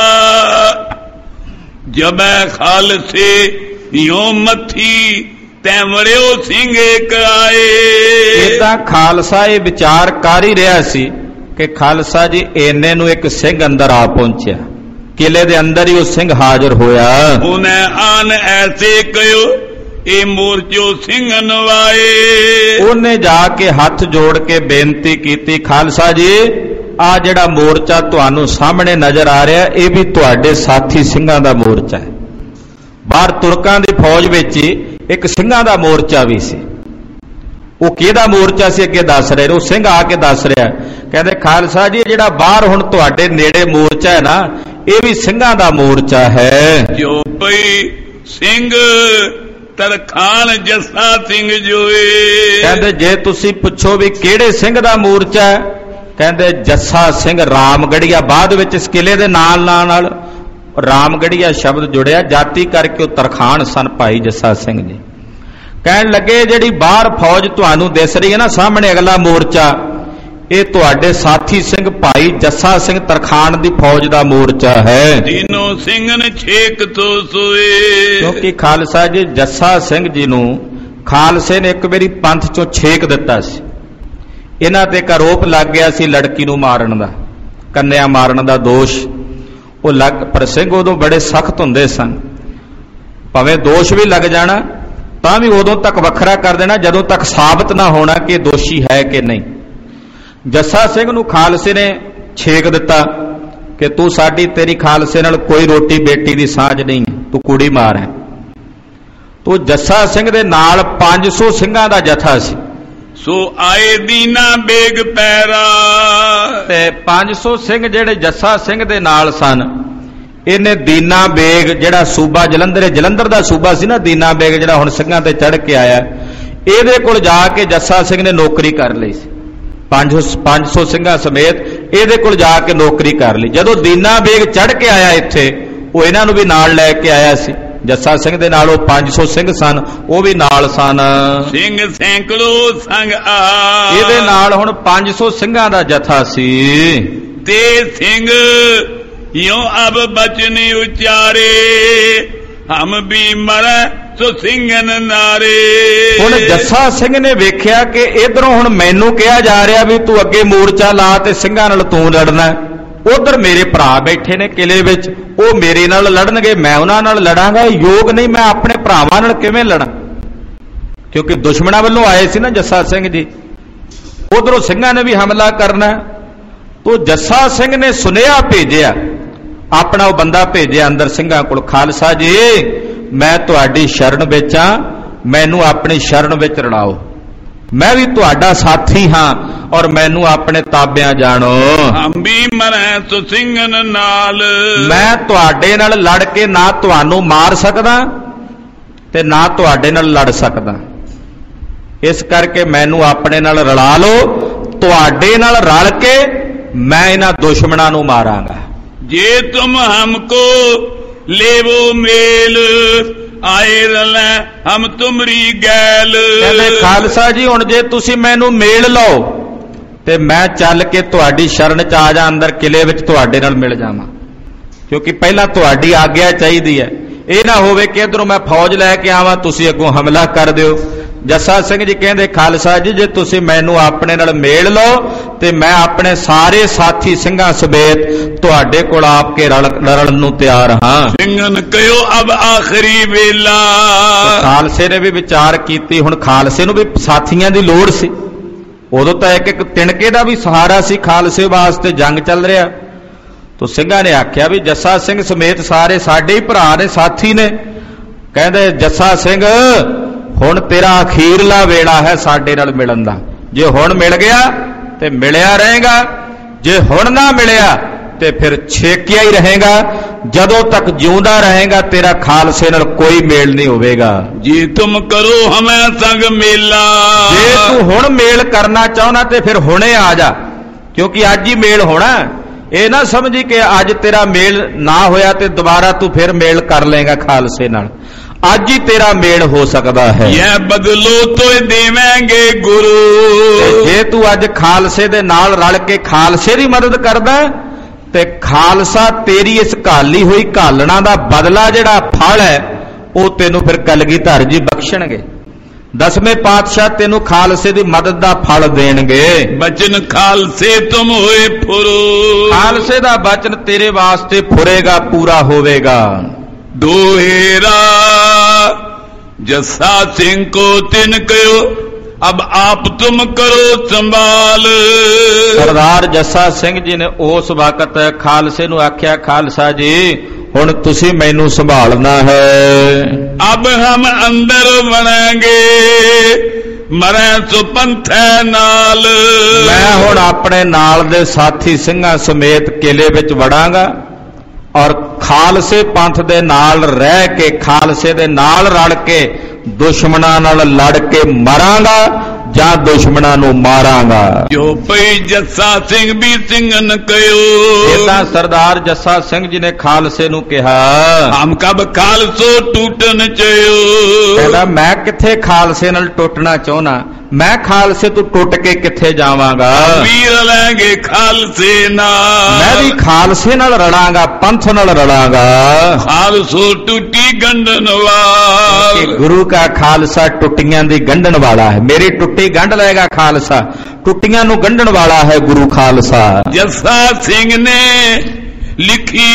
S3: ਜਬੈ ਖਾਲਸੇ ਯੋ ਮੱਥੀ ਤੈ ਮਰਿਓ ਸਿੰਘ ਏਕ ਆਏ।
S2: ਏਦਾਂ ਖਾਲਸਾ ਇਹ ਵਿਚਾਰ ਕਰ ਹੀ ਰਿਹਾ ਸੀ ਕਿ ਖਾਲਸਾ ਜੀ ਇੰਨੇ ਨੂੰ ਇੱਕ ਸਿੰਘ ਅੰਦਰ ਆ ਪਹੁੰਚਿਆ, ਕਿਲੇ ਦੇ ਅੰਦਰ ਹੀ ਉਹ ਸਿੰਘ ਹਾਜ਼ਰ ਹੋਇਆ।
S3: ਉਹਨੇ ਆਨ ਐਸੇ ਕਹਿਓ ਇਹ ਮੋਰਚੋ ਸਿੰਘ ਨਵਾਏ।
S2: ਉਹਨੇ ਜਾ ਕੇ ਹੱਥ ਜੋੜ ਕੇ ਬੇਨਤੀ ਕੀਤੀ, ਖਾਲਸਾ ਜੀ ਆ ਜਿਹੜਾ ਮੋਰਚਾ ਤੁਹਾਨੂੰ ਸਾਹਮਣੇ ਨਜ਼ਰ ਆ ਰਿਹਾ ਇਹ ਵੀ ਤੁਹਾਡੇ ਸਾਥੀ ਸਿੰਘਾਂ ਦਾ ਮੋਰਚਾ ਹੈ। ਬਾਹਰ ਤੁਰਕਾਂ ਦੀ ਫੌਜ ਵਿੱਚ ਇੱਕ ਸਿੰਘਾਂ ਦਾ ਮੋਰਚਾ ਵੀ ਸੀ। ਉਹ ਕਿਹਦਾ ਮੋਰਚਾ ਸੀ ਅੱਗੇ ਦੱਸ ਰਹੇ, ਉਹ ਸਿੰਘ ਆ ਕੇ ਦੱਸ ਰਿਹਾ, ਕਹਿੰਦੇ ਖਾਲਸਾ ਜੀ ਜਿਹੜਾ ਬਾਹਰ ਹੁਣ ਤੁਹਾਡੇ ਨੇੜੇ ਮੋਰਚਾ ਹੈ ਨਾ ਇਹ ਵੀ ਸਿੰਘਾਂ ਦਾ ਮੋਰਚਾ ਹੈ।
S3: ਜੋ ਪਈ ਸਿੰਘ ਤਰਖਾਨ ਜੱਸਾ ਸਿੰਘ ਜੋਏ।
S2: ਕਹਿੰਦੇ ਜੇ ਤੁਸੀਂ ਪੁੱਛੋ ਵੀ ਕਿਹੜੇ ਸਿੰਘ ਦਾ ਮੋਰਚਾ ਹੈ, ਕਹਿੰਦੇ ਜੱਸਾ ਸਿੰਘ ਰਾਮਗੜੀਆ। ਬਾਅਦ ਵਿੱਚ ਇਸ ਕਿਲੇ ਦੇ ਨਾਲ ਰਾਮਗੜੀਆ ਸ਼ਬਦ ਜੁੜਿਆ, ਜਾਤੀ ਕਰਕੇ ਉਹ ਤਰਖਾਨ ਸਨ ਭਾਈ ਜੱਸਾ ਸਿੰਘ ਜੀ। ਕਹਿਣ ਲੱਗੇ ਜਿਹੜੀ ਬਾਹਰ ਫੌਜ ਤੁਹਾਨੂੰ ਦਿਸ ਰਹੀ ਹੈ ਨਾ ਸਾਹਮਣੇ ਅਗਲਾ ਮੋਰਚਾ, ਇਹ ਤੁਹਾਡੇ ਸਾਥੀ ਸਿੰਘ ਭਾਈ ਜੱਸਾ ਸਿੰਘ ਤਰਖਾਨ ਦੀ ਫੌਜ ਦਾ ਮੋਰਚਾ ਹੈ।
S3: ਦੀਨੋ ਸਿੰਘਨ ਛੇਕ ਤੋ ਸੋਏ।
S2: ਕਿਉਂਕਿ ਖਾਲਸਾ ਜੀ ਜੱਸਾ ਸਿੰਘ ਜੀ ਨੂੰ ਖਾਲਸੇ ਨੇ ਇੱਕ ਵਾਰੀ ਪੰਥ ਚੋਂ ਛੇਕ ਦਿੱਤਾ ਸੀ। ਇਹਨਾਂ ਤੇ ਇੱਕ ਆਰੋਪ ਲੱਗ ਗਿਆ ਸੀ ਲੜਕੀ ਨੂੰ ਮਾਰਨ ਦਾ, ਕੰਨਿਆ ਮਾਰਨ ਦਾ ਦੋਸ਼ ਉਹ ਪਰ ਸਿੰਘ ਉਦੋਂ ਬੜੇ ਸਖਤ ਹੁੰਦੇ ਸਨ, ਭਾਵੇਂ ਦੋਸ਼ ਵੀ ਲੱਗ ਜਾਣਾ ਤਾਂ ਵੀ ਉਦੋਂ ਤੱਕ ਵੱਖਰਾ ਕਰ ਦੇਣਾ ਜਦੋਂ ਤੱਕ ਸਾਬਤ ਨਾ ਹੋਣਾ ਕਿ ਦੋਸ਼ੀ ਹੈ ਕਿ ਨਹੀਂ। ਜੱਸਾ ਸਿੰਘ ਨੂੰ ਖਾਲਸੇ ਨੇ ਛੇਕ ਦਿੱਤਾ ਕਿ ਤੂੰ ਤੇਰੀ ਖਾਲਸੇ ਨਾਲ ਕੋਈ ਰੋਟੀ ਬੇਟੀ ਦੀ ਸਾਂਝ ਨਹੀਂ, ਤੂੰ ਕੁੜੀ ਮਾਰ ਹੈ। ਤੂੰ ਜੱਸਾ ਸਿੰਘ ਦੇ ਨਾਲ 500 ਸਿੰਘਾਂ ਦਾ ਜਥਾ ਸੀ।
S3: ਸੋ ਆਏ ਦੀਨਾ ਬੇਗ ਪੈਰਾ,
S2: ਤੇ 500 ਸਿੰਘ ਜਿਹੜੇ ਜੱਸਾ ਸਿੰਘ ਦੇ ਨਾਲ ਸਨ, ਇਹਨੇ ਦੀਨਾ ਬੇਗ ਜਿਹੜਾ ਸੂਬਾ ਜਲੰਧਰ ਦਾ ਸੂਬਾ ਸੀ ਨਾ, ਦੀਨਾ ਬੇਗ ਜਿਹੜਾ ਹੁਣ ਸਿੰਘਾਂ ਤੇ ਚੜ੍ਹ ਕੇ ਆਇਆ, ਇਹਦੇ ਕੋਲ ਜਾ ਕੇ ਜੱਸਾ ਸਿੰਘ ਨੇ ਨੌਕਰੀ ਕਰ ਲਈ ਸੀ। 500 ਸਿੰਘਾਂ ਸਮੇਤ ਇਹਦੇ ਕੋਲ ਜਾ ਕੇ ਨੌਕਰੀ ਕਰ ਲਈ। ਜਦੋਂ ਦੀਨਾ ਬੇਗ ਚੜ੍ਹ ਕੇ ਆਇਆ ਇੱਥੇ, ਉਹ ਇਹਨਾਂ ਨੂੰ ਵੀ ਨਾਲ ਲੈ ਕੇ ਆਇਆ ਸੀ। ਜੱਸਾ ਸਿੰਘ ਦੇ ਨਾਲ ਉਹ 500 ਸਿੰਘ ਸਨ, ਉਹ ਵੀ ਨਾਲ ਸਨ।
S3: ਸਿੰਘ ਸੈਂਕੜੋ ਸੰਗ ਆ,
S2: ਇਹਦੇ ਨਾਲ ਹੁਣ 500 ਸਿੰਘਾਂ ਦਾ ਜਥਾ ਸੀ।
S3: ਤੇ ਸਿੰਘ ਯੋ ਅਬ ਬਚਨ ਉਚਾਰੇ, ਹਮ ਵੀ ਮਰੈ ਸੋ ਸਿੰਘਨ ਨਾਰੇ।
S2: ਹੁਣ ਜੱਸਾ ਸਿੰਘ ਨੇ ਵੇਖਿਆ ਕਿ ਇਧਰੋਂ ਹੁਣ ਮੈਨੂੰ ਕਿਹਾ ਜਾ ਰਿਹਾ ਵੀ ਤੂੰ ਅੱਗੇ ਮੋਰਚਾ ਲਾ ਤੇ ਸਿੰਘਾਂ ਨਾਲ ਤੂੰ ਲੜਨਾ, ਉਧਰ ਮੇਰੇ ਭਰਾ ਬੈਠੇ ਨੇ ਕਿਲੇ ਵਿੱਚ, ਉਹ ਮੇਰੇ ਨਾਲ ਲੜਨਗੇ, ਮੈਂ ਉਹਨਾਂ ਨਾਲ ਲੜਾਂਗਾ, ਯੋਗ ਨਹੀਂ, ਮੈਂ ਆਪਣੇ ਭਰਾਵਾਂ ਨਾਲ ਕਿਵੇਂ ਲੜਾਂ? ਕਿਉਂਕਿ ਦੁਸ਼ਮਣਾਂ ਵੱਲੋਂ ਆਏ ਸੀ ਨਾ ਜੱਸਾ ਸਿੰਘ ਜੀ, ਉਧਰੋਂ ਸਿੰਘਾਂ ਨੇ ਵੀ ਹਮਲਾ ਕਰਨਾ। ਤੋ ਜੱਸਾ ਸਿੰਘ ਨੇ ਸੁਨੇਹਾ ਭੇਜਿਆ, ਆਪਣਾ ਉਹ ਬੰਦਾ ਭੇਜਿਆ ਅੰਦਰ ਸਿੰਘਾਂ ਕੋਲ, ਖਾਲਸਾ ਜੀ ਮੈਂ ਤੁਹਾਡੀ ਸ਼ਰਨ ਵਿੱਚ ਆ, ਮੈਨੂੰ ਆਪਣੀ ਸ਼ਰਨ ਵਿੱਚ ਰਲਾਓ, ਮੈਂ ਵੀ ਤੁਹਾਡਾ ਸਾਥੀ ਹਾਂ ਔਰ ਮੈਨੂੰ ਆਪਣੇ ਤਾਬਿਆਂ ਜਾਣੋ।
S3: ਹੰਬੀ ਮਰੈ ਸੋ ਸਿੰਘਨ ਨਾਲ,
S2: ਮੈਂ ਤੁਹਾਡੇ ਨਾਲ ਲੜ ਕੇ ਨਾ ਤੁਹਾਨੂੰ ਮਾਰ ਸਕਦਾ ਤੇ ਨਾ ਤੁਹਾਡੇ ਨਾਲ ਲੜ ਸਕਦਾ, ਇਸ ਕਰਕੇ ਮੈਨੂੰ ਆਪਣੇ ਨਾਲ ਰਲਾ ਲਓ, ਤੁਹਾਡੇ ਨਾਲ ਰਲ ਕੇ ਮੈਂ ਇਹਨਾਂ ਦੁਸ਼ਮਣਾਂ ਨੂੰ ਮਾਰਾਂਗਾ।
S3: ਜੇ ਤੁਮ ਹਮਕੋ ਲੇਵੋ ਮੇਲ, ਆਏ ਰਲੈ ਹਮ ਤੁਮਰੀ ਗੈਲ।
S2: ਕਹਿੰਦੇ ਖਾਲਸਾ ਜੀ ਹੁਣ ਜੇ ਤੁਸੀਂ ਮੈਨੂੰ ਮੇਲ ਲਓ ਤੇ ਮੈਂ ਚੱਲ ਕੇ ਤੁਹਾਡੀ ਸ਼ਰਨ ਚ ਆ ਜਾ, ਅੰਦਰ ਕਿਲੇ ਵਿੱਚ ਤੁਹਾਡੇ ਨਾਲ ਮਿਲ ਜਾਵਾਂ, ਕਿਉਂਕਿ ਪਹਿਲਾਂ ਤੁਹਾਡੀ ਆਗਿਆ ਚਾਹੀਦੀ ਹੈ। ਇਹ ਨਾ ਹੋਵੇ ਕਿ ਇਧਰੋਂ ਮੈਂ ਫੌਜ ਲੈ ਕੇ ਆਵਾਂ, ਤੁਸੀਂ ਅੱਗੋਂ ਹਮਲਾ ਕਰ ਦਿਓ। ਜੱਸਾ ਸਿੰਘ ਜੀ ਕਹਿੰਦੇ ਖਾਲਸਾ ਜੀ ਜੇ ਤੁਸੀਂ ਮੈਨੂੰ ਆਪਣੇ ਨਾਲ ਮੇਲ ਲਓ ਤੇ ਮੈਂ ਆਪਣੇ ਸਾਰੇ ਸਾਥੀ ਸਿੰਘਾਂ ਸਮੇਤ ਤੁਹਾਡੇ ਕੋਲ ਆਪ ਕੇ ਲੜਨ ਨੂੰ ਤਿਆਰ ਹਾਂ।
S3: ਸਿੰਘਨ ਕਹਿਓ ਅਬ ਆਖਰੀ ਵੇਲਾ,
S2: ਖਾਲਸੇ ਨੇ ਵੀ ਵਿਚਾਰ ਕੀਤੀ, ਹੁਣ ਖਾਲਸੇ ਨੂੰ ਵੀ ਸਾਥੀਆਂ ਦੀ ਲੋੜ ਸੀ। ਉਦੋਂ ਤਾਂ ਇੱਕ ਤਿਣਕੇ ਦਾ ਵੀ ਸਹਾਰਾ ਸੀ ਖਾਲਸੇ ਵਾਸਤੇ, ਜੰਗ ਚੱਲ ਰਿਹਾ। ਤੋ ਸਿੰਘਾਂ ਨੇ ਆਖਿਆ ਵੀ ਜੱਸਾ ਸਿੰਘ ਸਮੇਤ ਸਾਰੇ ਸਾਡੇ ਹੀ ਭਰਾ ਨੇ, ਸਾਥੀ ਨੇ। ਕਹਿੰਦੇ ਜੱਸਾ ਸਿੰਘ ਹੁਣ ਤੇਰਾ ਅਖੀਰਲਾ ਵੇਲਾ ਹੈ ਸਾਡੇ ਨਾਲ ਮਿਲਣ ਦਾ, ਜੇ ਹੁਣ ਮਿਲ ਗਿਆ ਤੇ ਮਿਲਿਆ ਰਹੇਗਾ, ਜੇ ਹੁਣ ਨਾ ਮਿਲਿਆ ਤੇ ਫਿਰ ਛੇਕਿਆ ਹੀ ਰਹੇਗਾ। ਜਦੋਂ ਤੱਕ ਜਿਉਂਦਾ ਰਹੇਗਾ ਤੇਰਾ ਖਾਲਸੇ ਨਾਲ ਕੋਈ ਮੇਲ ਨਹੀਂ ਹੋਵੇਗਾ।
S3: ਜੀ ਤੁਮ ਕਰੋ ਹਮੈ ਸੰਗ ਮੇਲਾ,
S2: ਜੇ ਤੂੰ ਹੁਣ ਮੇਲ ਕਰਨਾ ਚਾਹੁੰਦਾ ਤੇ ਫਿਰ ਹੁਣੇ ਆ ਜਾ, ਕਿਉਂਕਿ ਅੱਜ ਹੀ ਮੇਲ ਹੋਣਾ। ਇਹ ਨਾ ਸਮਝੀ ਕਿ ਅੱਜ ਤੇਰਾ ਮੇਲ ਨਾ ਹੋਇਆ ਤੇ ਦੁਬਾਰਾ ਤੂੰ ਫਿਰ ਮੇਲ ਕਰ ਲਏਗਾ ਖਾਲਸੇ ਨਾਲ। ਅੱਜ ਹੀ ਤੇਰਾ ਮੇਲ ਹੋ ਸਕਦਾ ਹੈ।
S3: ਇਹ ਬਦਲੋ ਤੋਏ ਦੇਵਾਂਗੇ ਗੁਰੂ।
S2: ਜੇ ਤੂੰ ਅੱਜ ਖਾਲਸੇ ਦੇ ਨਾਲ ਰਲ ਕੇ ਖਾਲਸੇ ਦੀ ਮਦਦ ਕਰਦਾ ਤੇ ਖਾਲਸਾ ਤੇਰੀ ਇਸ ਘਾਲੀ ਹੋਈ ਘਾਲਣਾ ਦਾ ਬਦਲਾ ਜਿਹੜਾ ਫਲ ਹੈ ਉਹ ਤੈਨੂੰ ਫਿਰ ਕਲਗੀਧਰ ਜੀ ਬਖਸ਼ਣਗੇ। 10ਵੇਂ ਪਾਤਸ਼ਾਹ ਤੈਨੂੰ ਖਾਲਸੇ ਦੀ ਮਦਦ ਦਾ ਫਲ ਦੇਣਗੇ।
S3: ਬਚਨ ਖਾਲਸੇ ਤੁਮ ਹੋਏ ਫੁਰੂ,
S2: ਖਾਲਸੇ ਦਾ ਬਚਨ ਤੇਰੇ ਵਾਸਤੇ ਫੁਰੇਗਾ, ਪੂਰਾ ਹੋਵੇਗਾ।
S3: दोहेरा जस्सा सिंह को तिन कयो, अब आप तुम करो संभाल।
S2: सरदार जस्सा सिंह जी ने उस वक्त खालसे नूं आख्या, खालसा जी हुण तुसीं मैनूं संभालना है।
S3: अब हम अंदर बनांगे मरै सो पंथै नाल।
S2: मैं हुण अपने नाल दे साथी सिंघां समेत किले विच वड़ांगा और खालसे पंथ दे नाल रह के खालसे दे नाल रल के दुश्मनां नाल लड़ के मरांगा जां दुश्मनां नूं मारांगा।
S3: जो पई जस्सा सिंह भी सिंघन कयो,
S2: इदां सरदार जस्सा सिंह जी ने खालसे नूं कहा,
S3: हम कब खालसो टूटन चयो।
S2: कहदा मैं किथे खालसे नाल टुटना चाहुंदा, मैं खालसे तू टुट के किथे जावांगा।
S3: वीर लेंगे खालसे नाल,
S2: मैं भी खालसे नाल रलांगा, पंथ नाल रलांगा।
S3: खालसो टूटी गंढन वाल,
S2: गुरु का खालसा टुटियां दी गंढन वाला है। मेरी टुट्टी गंढ लेगा खालसा, टुटियां नूं गंढन वाला है गुरु खालसा।
S3: जस्सा सिंह ने लिखी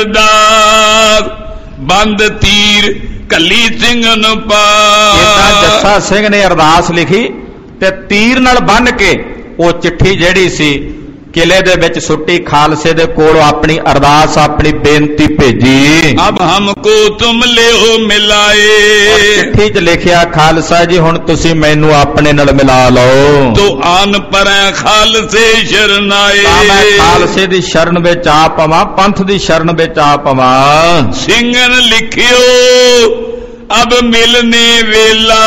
S3: अरदास, बंद तीर कली सिंह नूं पास।
S2: जस्सा सिंह ने अरदास लिखी ते तीर नाल बन के वो चिट्ठी जेड़ी सी किले दे विच सुट्टी, खालसे दे कोल अपनी अरदास अपनी बेनती भेजी।
S3: अब हमको तुम ले हो मिलाए,
S2: चिट्ठी च लिखिया, खालसा जी हुण तुसीं मैनूं अपने नाल मिला लो।
S3: तो आन पर खालसे शरण आए,
S2: मैं खालसे दी शरण विच आ पवां, पंथ दी शरण विच आ पवां।
S3: सिंघन लिखियो अब मिलने वेला,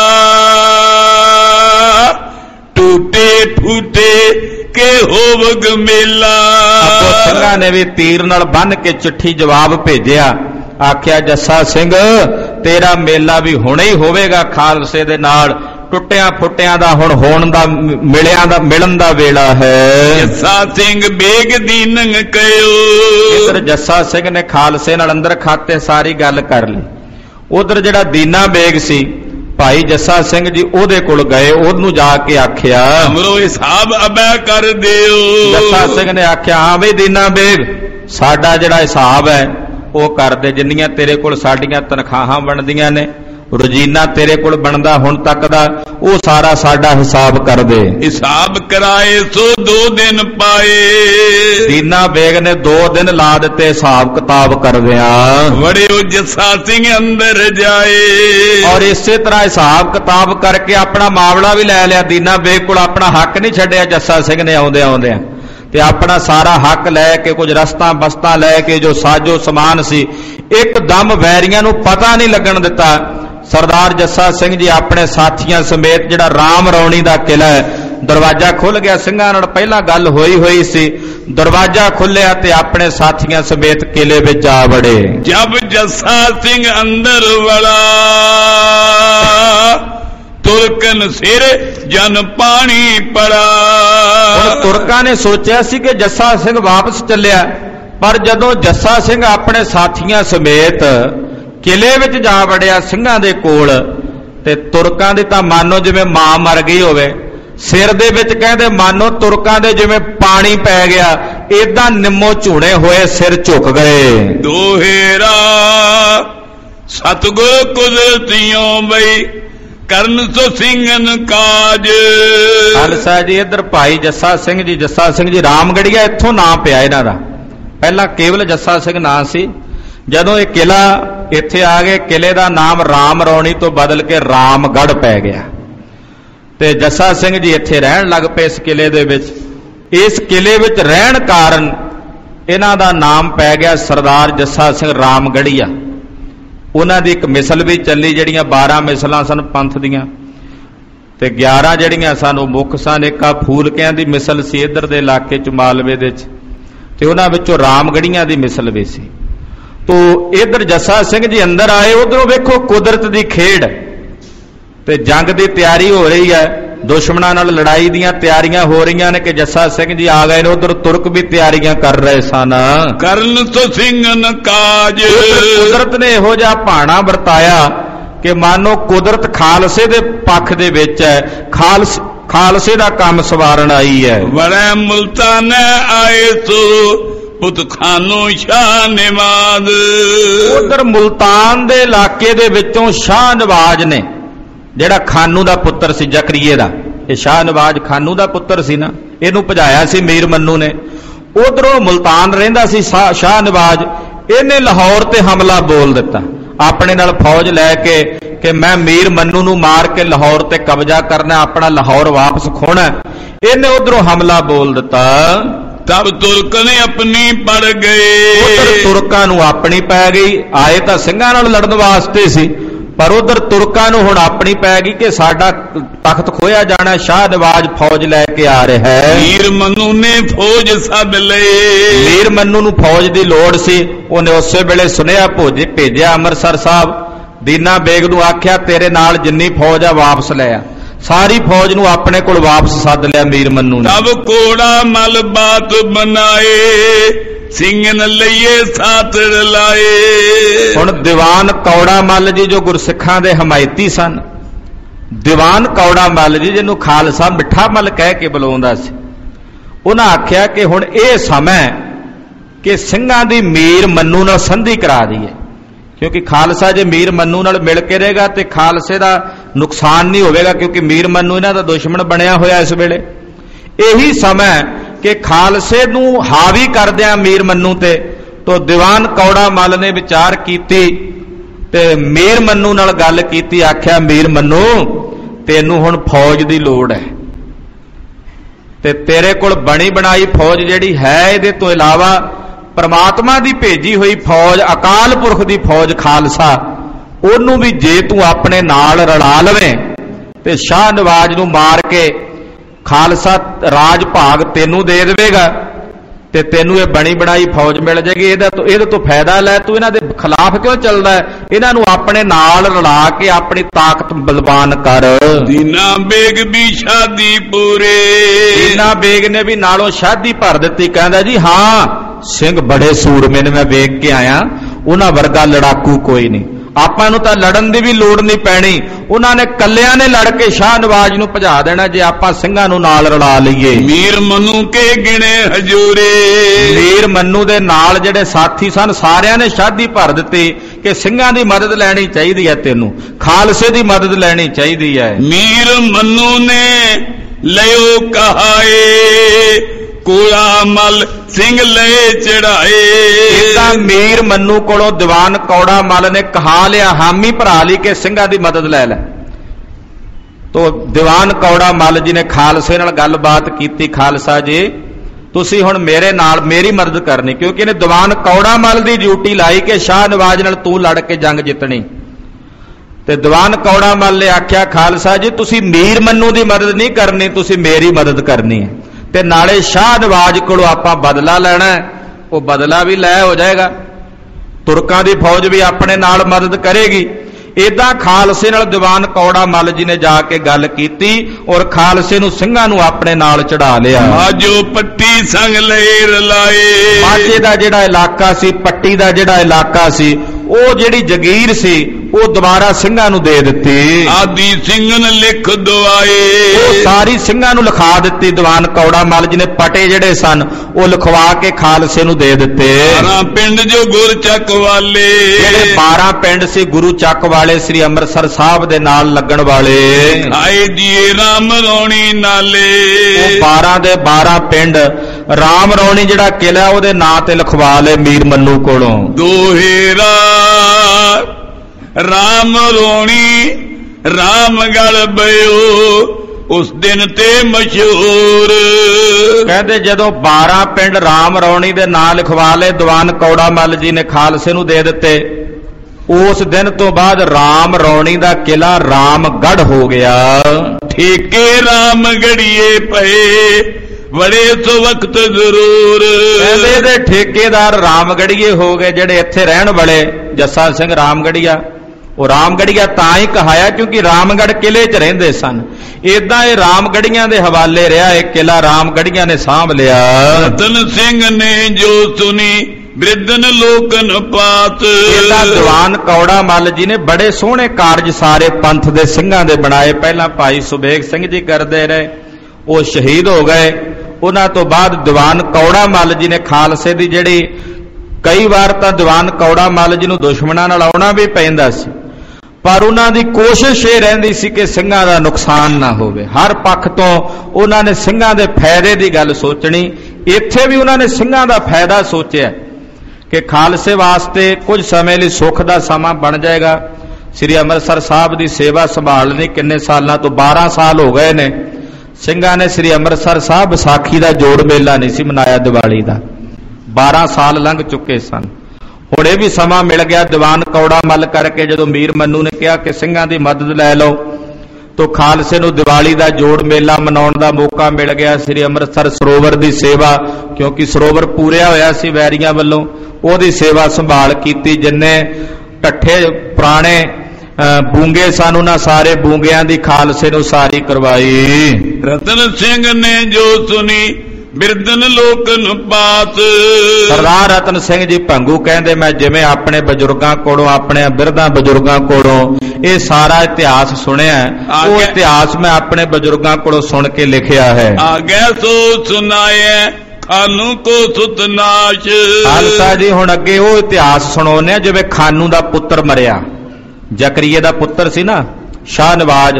S3: टूटे फूटे के होवग मेला।
S2: आपो सिंघां ने भी तीर नाल बन के चिट्ठी जवाब भेजिया, आख्या जस्सा सिंह तेरा मेला भी हुणे ही होवेगा खालसे दे नाल। टुटिया फुटिया दा हुण होण दा मिलन दा वेला है।
S3: जस्सा सिंह बेग दी नंग कयो,
S2: इधर जस्सा सिंह ने खालसे नाल अंदर खाते सारी गल कर ली। उधर जिहड़ा दीना बेग सी भाई जस्सा सिंह जी ओदे कोल गए, ओनू जाके आख्या
S3: हमरो हिसाब अबै कर दिओ।
S2: जस्सा सिंह ने आख्या, हाँ बई दीना बेग साडा जिहड़ा हिसाब है वो कर दे, जिन्नियां तेरे कोल साडियां तनखाहां बनदियां ने, रोजीना तेरे कोल बनदा हुण तक दा, वो सारा साडा हिसाब कर दे।
S3: हिसाब कराए सो 2 दिन पाए,
S2: दीना बेग ने 2 दिन ला दिते हिसाब किताब कर दिया।
S3: बड़े जस्सा सिंह अंदर जाए
S2: और इसे तरह हिसाब किताब करके अपना मामला भी लै लिया। दीना बेग कोल अपना हक नहीं छड्डिया जस्सा सिंह ने आउंदे आउंदे ते अपना सारा हक लैके कुछ रस्तां बस्तां लैके जो साजो समान सी एकदम वैरियां नूं पता नहीं लगन दिता। सरदार जस्सा सिंह जी अपने साथियों समेत जिहड़ा राम रौणी दा किला है, दरवाजा खुल गया। सिंघां नाल पहला गल होई सी, दरवाजा खुलिया ते अपने साथियों समेत किले विच आ वड़े।
S3: जब जस्सा सिंह अंदर वड़ा, तुर्कन सिर जन पानी पड़ा।
S2: तुर्कां ने सोचा सी कि जस्सा सिंह वापस चलिया, पर जदों जस्सा सिंह अपने साथियों समेत किले विच जा वड़िया सिंघां दे कोल, ते तुर्कां दी तां मानो जिवें मां मर गई होवे, सिर दे विच कहंदे मानो तुर्कां दे जिवें पानी पै गया, इदां निम्मो झूणे होए सिर झुक गए।
S3: दोहेरा सतगुर कुदरतियों बई करन सो सिंघन काज।
S2: खालसा जी इधर भाई जस्सा सिंह जी रामगढ़िया इत्थों नां पिया इन्हां दा, पहला केवल जस्सा सिंह नां सी। जदों ये किला इत्थे आ गए, किले का नाम राम रौणी तो बदल के रामगढ़ पै गया ते जस्सा सिंह जी इत्थे रहन लग पे इस किले दे विच। इस किले विच रहण कारण इन्हां दा नाम पै गया सरदार जस्सा सिंह रामगढ़िया। उन्हां दी एक मिसल भी चली, जिहड़ियां 12 मिसलां सन पंथ दीयां ते 11 जिहड़ियां सन ओह मुख सन। एक आ फूलकियां दी मिसल सी इधर दे इलाके च मालवे दे च, ते उन्हां विचों रामगढ़ियां दी मिसल भी सी। तो इधर जस्सा सिंह जी अंदर आए, उधरों वेखो कुदरत दी खेड ते जंग दी तैयारी हो रही है, दुश्मनां नाल लड़ाई दीयां तैयारियां हो रही ने कि जस्सा सिंह जी आ गए ने। उधर तुर्क भी तैयारियां कर रहे सन।
S3: करन तो सिंह काज,
S2: कुदरत ने इहो जिहा भाणा वरताया कि मानो कुदरत खालसे दे पक्ष दे विच है, खालसे दा काम सवारण आई है।
S3: बड़े मुल्तान आए तो पुत खानो शाह नवाज,
S2: उधर मुल्तान दे इलाके दे विचों शाह नवाज ने, जिहड़ा खानू दा पुत्र सी जकरीए दा, ये शाह नवाज खानू दा पुत्र सी ना, इहनूं भजाया सी मीर मन्नू ने। उधरों मुल्तान रहिंदा सी शाह नवाज, इहने लाहौर ते हमला बोल दिता अपने नाल फौज लैके कि मैं मीर मन्नू नूं मार के लाहौर ते कब्जा करना, अपना लाहौर वापस खोना। इहने उधरों हमला बोल दिता।
S3: तब तुर्क ने अपनी पड़ गए,
S2: उधर तुर्कां नूं अपनी पै गई। आए तां ਸਿੰਘਾਂ नाल लड़न वास्ते सी, पर उधर तुर्कां नूं हुण अपनी पै गई कि साडा तख्त खोया जाना, शाह नवाज फौज लैके आ रहा है।
S3: मीर मन्नू ने फौज सद लए,
S2: मीर मन्नू नूं फौज दी लोड़ सी। उहने उसे वेले सुनिया भेजिया अमृतसर साहब, दीना बेग नूं आख्या तेरे नाल जिन्नी फौज आ वापस ले आ। सारी फौज नूं अपने कोल वापस सद लिया मीर मन्नू ने।
S3: तब कोड़ा मल बात बनाए, सिंगन लइए सातड़ लाए।
S2: हुण दीवान कौड़ा मल जी जो गुरसिखां दे हमायती सन, दीवान कौड़ा मल जी जिन्हों खालसा मिठा मल कह के बुलाउंदा सी, उन्हां आख्या कि हुण इह समय कि ਸਿੰਘਾਂ दी मीर मन्नू नाल संधि करा दईए, क्योंकि खालसा जे मीर मन्नू नाल मिल के रहेगा तो खालसे का नुकसान नहीं होगा, क्योंकि मीर मन्नू इन्हां दा दुश्मन बनया होया इस वेले। यही समय कि खालसे नूं हावी करदिआं मीर मन्नू ते, तो दीवान कौड़ा मल ने विचार कीती ते मीर मन्नू नाल गल कीती। आख्या मीर मन्नू तैनूं हुण फौज दी लोड़ है, ते तेरे कोल बणी बनाई फौज जिहड़ी है, इहदे तो इलावा परमात्मा दी भेजी हुई फौज, अकाल पुरख दी फौज खालसा, ओनू भी जे तू अपने नाल रला लवें ते शाह नवाज नूं मार के खालसा राज भाग तेनू दे देवेगा ते तेनू ये बनी बनाई फौज मिल जाएगी। ਇਹਦੇ ਤੋਂ फायदा लै, तू इन्हां दे खिलाफ क्यों चलदा है? इन्हां नूं अपने नाल रला के अपनी ताकत बलवान कर।
S3: दीना बेग भी शादी पूरे,
S2: दीना बेग ने भी नालों शादी भर दी। कहंदा जी हाँ सिंह बड़े सूरमे ने, मैं वेख के आया, उन्हां वर्गा लड़ाकू कोई नहीं, आपां नूं तां लड़न दी भी लोड़ नहीं पैनी। उन्हां ने कल्लियां ने लड़ के शाह नवाज नूं भजा देना जे आपां ਸਿੰਘਾਂ नूं नाल रला लईए।
S3: मीर मन्नू के गिणे हजूरे,
S2: मीर मन्नू दे नाल जिहड़े साथी सन सारियां ने शादी भर दित्ती कि ਸਿੰਘਾਂ दी मदद लैनी चाहीदी है, तैनूं खालसे दी मदद लैनी चाहीदी है।
S3: मीर मन्नू ने लियो कहाए, कोड़ा मल सिंह ले चढ़ाए।
S2: इदा मीर मन्नू कोलों दीवान कौड़ा मल ने कहा लिया, हामी भरा ली कि ਸਿੰਘਾਂ दी मदद लै लै। तो दीवान कौड़ा मल जी ने खालसे नाल गलबात की, खालसा जी तुसी हुण मेरे नाल मेरी मदद करनी, क्योंकि इन्हें दीवान कौड़ा मल की ड्यूटी लाई कि शाह नवाज नाल तू लड़ के जंग जितनी। ते दीवान कौड़ा मल ने आख्या खालसा जी तुसी मीर मन्नू की मदद नहीं करनी, तुसी मेरी मदद करनी है, ते नाले शाह नवाज कोलों आपां बदला लैना, वो बदला भी लै हो जाएगा, तुर्कां दी फौज भी अपने नाल मदद करेगी। इदा खालसे नाल दीवान कौड़ा मल जी ने जाके गल कीती और खालसे नूं ਸਿੰਘਾਂ नूं अपने नाल चढ़ा लिया।
S3: आजो पट्टी संग लेर लाए,
S2: माझे दा जिहड़ा इलाका सी, पट्टी दा जिहड़ा इलाका सी, ਉਹ ਜਿਹੜੀ जगीर सी ਉਹ ਦੁਬਾਰਾ ਸਿੰਘਾਂ ਨੂੰ ਦੇ ਦਿੱਤੀ।
S3: आदि सिंह ने लिख दवाए,
S2: ਉਹ ਸਾਰੀ ਸਿੰਘਾਂ ਨੂੰ ਲਿਖਾ ਦਿੱਤੀ। ਦੀਵਾਨ ਕੌੜਾ ਮਲ ਜੀ ਨੇ ਪਟੇ ਜਿਹੜੇ ਸਨ ਉਹ ਲਿਖਵਾ ਕੇ ਖਾਲਸੇ ਨੂੰ ਦੇ ਦਿੱਤੇ।
S3: 12 ਪਿੰਡ ਜੋ ਗੁਰਚੱਕ ਵਾਲੇ,
S2: ਜਿਹੜੇ 12 ਪਿੰਡ ਸੀ ਗੁਰੂ ਚੱਕ ਵਾਲੇ ਸ੍ਰੀ ਅੰਮ੍ਰਿਤਸਰ ਸਾਹਿਬ ਦੇ ਨਾਲ ਲੱਗਣ ਵਾਲੇ,
S3: ਆਏ ਦੀਏ ਰਾਮ ਰੌਣੀ ਨਾਲੇ।
S2: ਉਹ 12 ਦੇ 12 ਪਿੰਡ ਰਾਮ ਰੌਣੀ ਜਿਹੜਾ ਕਿਲਾ ਉਹਦੇ ਨਾਂ ਤੇ ਲਿਖਵਾ ਲਏ ਮੀਰ ਮन्नू ਕੋਲੋਂ।
S3: ਦੋਹੇਰਾ राम रोणी रामगढ़ बयो, उस दिन ते मशहूर।
S1: ਕਹਿੰਦੇ ਜਦੋਂ 12 ਪਿੰਡ ਰਾਮ ਰੌਣੀ ਦੇ ਨਾਂ ਲਿਖਵਾ ਲਏ, ਦੀਵਾਨ ਕੌੜਾ ਮੱਲ ਜੀ ਨੇ ਖਾਲਸੇ ਨੂੰ ਦੇ ਦਿੱਤੇ। ਉਸ ਦਿਨ ਤੋਂ ਬਾਅਦ ਰਾਮ ਰੌਣੀ ਦਾ ਕਿਲਾ ਰਾਮਗੜ੍ਹ ਹੋ ਗਿਆ।
S3: ਠੇਕੇ ਰਾਮਗੜੀਏ ਪਏ ਬੜੇ ਸੋ ਵਕਤ ਜ਼ਰੂਰ।
S1: ਕਹਿੰਦੇ ਇਹਦੇ ਠੇਕੇਦਾਰ ਰਾਮਗੜੀਏ ਹੋ ਗਏ, ਜਿਹੜੇ ਇੱਥੇ ਰਹਿਣ ਵਾਲੇ ਜੱਸਾ ਸਿੰਘ ਰਾਮਗੜੀਆ। ਉਹ ਰਾਮਗੜੀਆ ਤਾਂ ਹੀ ਕਹਾਇਆ ਕਿਉਂਕਿ ਰਾਮਗੜ੍ਹ ਕਿਲੇ 'ਚ ਰਹਿੰਦੇ ਸਨ। ਏਦਾਂ ਇਹ ਰਾਮਗੜੀਆਂ ਦੇ ਹਵਾਲੇ ਰਿਹਾ, ਇਹ ਕਿਲਾ ਰਾਮਗੜੀਆਂ ਨੇ ਸਾਂਭ ਲਿਆ।
S3: ਰਤਨ ਸਿੰਘ ਨੇ ਜੋ ਸੁਣੀ ਬਿਰਦਨ ਲੋਕਨ ਪਾਤ।
S1: ਇਹਦਾ ਦੀਵਾਨ ਕੌੜਾ ਮੱਲ ਜੀ ਨੇ ਬੜੇ ਸੋਹਣੇ ਕਾਰਜ ਸਾਰੇ ਪੰਥ ਦੇ ਸਿੰਘਾਂ ਦੇ ਬਣਾਏ। ਪਹਿਲਾਂ ਭਾਈ ਸੁਬੇਗ ਸਿੰਘ ਜੀ ਕਰਦੇ ਰਹੇ, ਉਹ ਸ਼ਹੀਦ ਹੋ ਗਏ। ਉਹਨਾਂ ਤੋਂ ਬਾਅਦ ਦੀਵਾਨ ਕੌੜਾ ਮੱਲ ਜੀ ਨੇ ਖਾਲਸੇ ਦੀ ਜਿਹੜੀ, ਕਈ ਵਾਰ ਤਾਂ ਦੀਵਾਨ ਕੌੜਾ ਮੱਲ ਜੀ ਨੂੰ ਦੁਸ਼ਮਣਾਂ ਨਾਲ ਆਉਣਾ ਵੀ ਪੈਂਦਾ ਸੀ, ਪਰ ਉਹਨਾਂ ਦੀ ਕੋਸ਼ਿਸ਼ ਇਹ ਰਹਿੰਦੀ ਸੀ ਕਿ ਸਿੰਘਾਂ ਦਾ ਨੁਕਸਾਨ ਨਾ ਹੋਵੇ। ਹਰ ਪੱਖ ਤੋਂ ਉਹਨਾਂ ਨੇ ਸਿੰਘਾਂ ਦੇ ਫਾਇਦੇ ਦੀ ਗੱਲ ਸੋਚਣੀ। ਇੱਥੇ ਵੀ ਉਹਨਾਂ ਨੇ ਸਿੰਘਾਂ ਦਾ ਫਾਇਦਾ ਸੋਚਿਆ ਕਿ ਖਾਲਸੇ ਵਾਸਤੇ ਕੁਝ ਸਮੇਂ ਲਈ ਸੁੱਖ ਦਾ ਸਮਾਂ ਬਣ ਜਾਏਗਾ। ਸ੍ਰੀ ਅੰਮ੍ਰਿਤਸਰ ਸਾਹਿਬ ਦੀ ਸੇਵਾ ਸੰਭਾਲਣੀ ਕਿੰਨੇ ਸਾਲਾਂ ਤੋਂ 12 ਸਾਲ ਹੋ ਗਏ ਨੇ। ਸਿੰਘਾਂ ਨੇ ਸ੍ਰੀ ਅੰਮ੍ਰਿਤਸਰ ਸਾਹਿਬ ਵਿਸਾਖੀ ਦਾ ਜੋੜ ਮੇਲਾ ਨਹੀਂ ਸੀ ਮਨਾਇਆ, ਦੀਵਾਲੀ ਦਾ। 12 ਸਾਲ ਲੰਘ ਚੁੱਕੇ ਸਨ। ਹੁਣ ਇਹ ਵੀ ਸਮਾਂ ਮਿਲ ਗਿਆ ਦੀਵਾਨ ਕੌੜਾ ਮੱਲ ਕਰਕੇ, ਜਦੋਂ ਮੀਰ ਮੰਨੂ ਨੇ ਕਿਹਾ ਕਿ ਸਿੰਘਾਂ ਦੀ ਮਦਦ ਲੈ ਲਓ, ਤੋਂ ਖਾਲਸੇ ਨੂੰ ਦੀਵਾਲੀ ਦਾ ਜੋੜ ਮੇਲਾ ਮਨਾਉਣ ਦਾ ਮੌਕਾ ਮਿਲ ਗਿਆ। ਸ੍ਰੀ ਅੰਮ੍ਰਿਤਸਰ ਸਰੋਵਰ ਦੀ ਸੇਵਾ, ਕਿਉਂਕਿ ਸਰੋਵਰ ਪੂਰਿਆ ਹੋਇਆ ਸੀ ਵੈਰੀਆਂ ਵੱਲੋਂ, ਉਹਦੀ ਸੇਵਾ ਸੰਭਾਲ ਕੀਤੀ। ਜਿੰਨੇ ਢੱਠੇ ਪੁਰਾਣੇ ਬੂੰਗੇ ਸਨ, ਉਹਨਾਂ ਸਾਰੇ ਬੂੰਗਿਆਂ ਦੀ ਖਾਲਸੇ ਨੂੰ ਸਾਰੀ ਕਰਵਾਈ।
S3: ਰਤਨ ਸਿੰਘ ਨੇ ਜੋ ਸੁਣੀ ਬਿਰਦਨ ਲੋਕਨ ਪਾਤ।
S1: ਸਰਦਾਰ ਰਤਨ ਸਿੰਘ ਜੀ ਭੰਗੂ ਕਹਿੰਦੇ, ਮੈਂ ਜਿਵੇਂ ਆਪਣੇ ਬਜ਼ੁਰਗਾਂ ਕੋਲੋਂ, ਆਪਣੇ ਬਿਰਧਾਂ ਬਜ਼ੁਰਗਾਂ ਕੋਲੋਂ ਇਹ ਸਾਰਾ ਇਤਿਹਾਸ ਸੁਣਿਆ, ਉਹ ਇਤਿਹਾਸ ਮੈਂ ਆਪਣੇ ਬਜ਼ੁਰਗਾਂ ਕੋਲੋਂ ਸੁਣ ਕੇ ਲਿਖਿਆ ਹੈ।
S3: ਆਗੇ ਸੋ ਸੁਣਾਏ ਖਾਨੂ ਕੋ ਸੁਤਨਾਸ਼।
S1: ਖਾਲਸਾ ਜੀ ਹੁਣ ਅੱਗੇ ਉਹ ਇਤਿਹਾਸ ਸੁਣਾਉਂਦੇ ਆ ਜਿਵੇਂ ਖਾਨੂ ਦਾ ਪੁੱਤਰ ਮਰਿਆ। ਜ਼ਕਰੀਏ ਦਾ ਪੁੱਤਰ ਸੀ ਨਾ ਸ਼ਾਹ ਨਵਾਜ਼,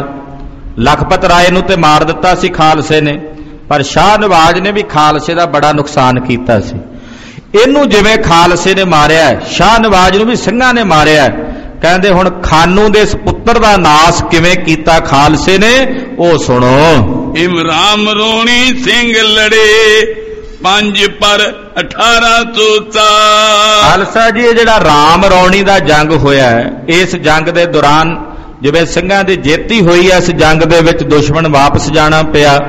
S1: ਲਖਪਤ ਰਾਏ ਨੂੰ ਤੇ ਮਾਰ ਦਿੱਤਾ ਸੀ ਖਾਲਸੇ ਨੇ, ਪਰ ਸ਼ਾਹ ਨਵਾਜ਼ ਨੇ ਵੀ ਖਾਲਸੇ ਦਾ ਬੜਾ ਨੁਕਸਾਨ ਕੀਤਾ ਸੀ। ਇਹਨੂੰ ਜਿਵੇਂ ਖਾਲਸੇ ਨੇ ਮਾਰਿਆ, ਸ਼ਾਹ ਨਵਾਜ਼ ਨੂੰ ਵੀ ਸਿੰਘਾਂ ਨੇ ਮਾਰਿਆ। ਕਹਿੰਦੇ ਹੁਣ ਖਾਨੂ ਦੇ ਇਸ ਪੁੱਤਰ ਦਾ ਨਾਸ ਕਿਵੇਂ ਕੀਤਾ ਖਾਲਸੇ ਨੇ, ਉਹ ਸੁਣੋ।
S3: ਇਮਰਾਮ ਰੋਣੀ ਸਿੰਘ ਲੜੇ 5 ਪਰ 1807।
S1: ਖਾਲਸਾ ਜੀ ਇਹ ਜਿਹੜਾ ਰਾਮ ਰੌਣੀ ਦਾ ਜੰਗ ਹੋਇਆ, ਇਸ ਜੰਗ ਦੇ ਦੌਰਾਨ ਜਿਵੇਂ ਸਿੰਘਾਂ ਦੀ ਜਿੱਤ ਹੋਈ ਹੈ, ਇਸ ਜੰਗ ਦੇ ਵਿੱਚ ਦੁਸ਼ਮਣ ਵਾਪਸ ਜਾਣਾ ਪਿਆ।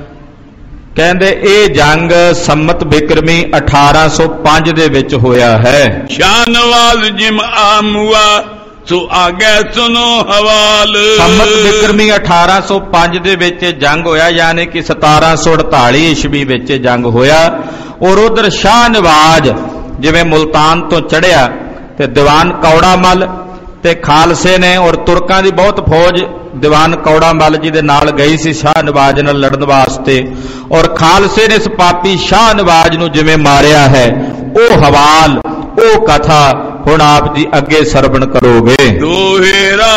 S1: ਕਹਿੰਦੇ ਇਹ ਜੰਗ ਸੰਮਤ ਬਿਕਰਮੀ 1805 ਦੇ ਵਿੱਚ ਹੋਇਆ ਹੈ।
S3: ਸ਼ਾਹ ਨਵਾਜ਼ ਜਿਮ ਆਮੂਆ ਸੋ ਆਗੇ ਸੁਨੋ ਹਵਾਲ।
S1: ਸੰਮਤ ਬਿਕਰਮੀ 1805 ਦੇ ਵਿੱਚ ਜੰਗ ਹੋਇਆ, ਯਾਨੀ ਕਿ 1748 ਈਸਵੀ ਵਿੱਚ ਜੰਗ ਹੋਇਆ। ਔਰ ਉਧਰ ਸ਼ਾਹ ਨਵਾਜ਼ ਜਿਵੇਂ ਮੁਲਤਾਨ ਤੋਂ ਚੜਿਆ ਤੇ ਦੀਵਾਨ ਕੌੜਾ ਮੱਲ ਤੇ ਖਾਲਸੇ ਨੇ, ਔਰ ਤੁਰਕਾਂ ਦੀ ਬਹੁਤ ਫੌਜ ਦੀਵਾਨ ਕੌੜਾ ਮੱਲ ਜੀ ਦੇ ਨਾਲ ਗਈ ਸੀ ਸ਼ਾਹ ਨਵਾਜ਼ ਨਾਲ ਲੜਨ ਵਾਸਤੇ। ਔਰ ਖਾਲਸੇ ਨੇ ਇਸ ਪਾਪੀ ਸ਼ਾਹ ਨਵਾਜ਼ ਨੂੰ ਜਿਵੇਂ ਮਾਰਿਆ ਹੈ, ਉਹ ਹਵਾਲ, ਉਹ ਕਥਾ ਹੁਣ ਆਪ ਜੀ ਅੱਗੇ ਸਰਵਣ ਕਰੋਗੇ।
S3: ਦੋਹੇਰਾ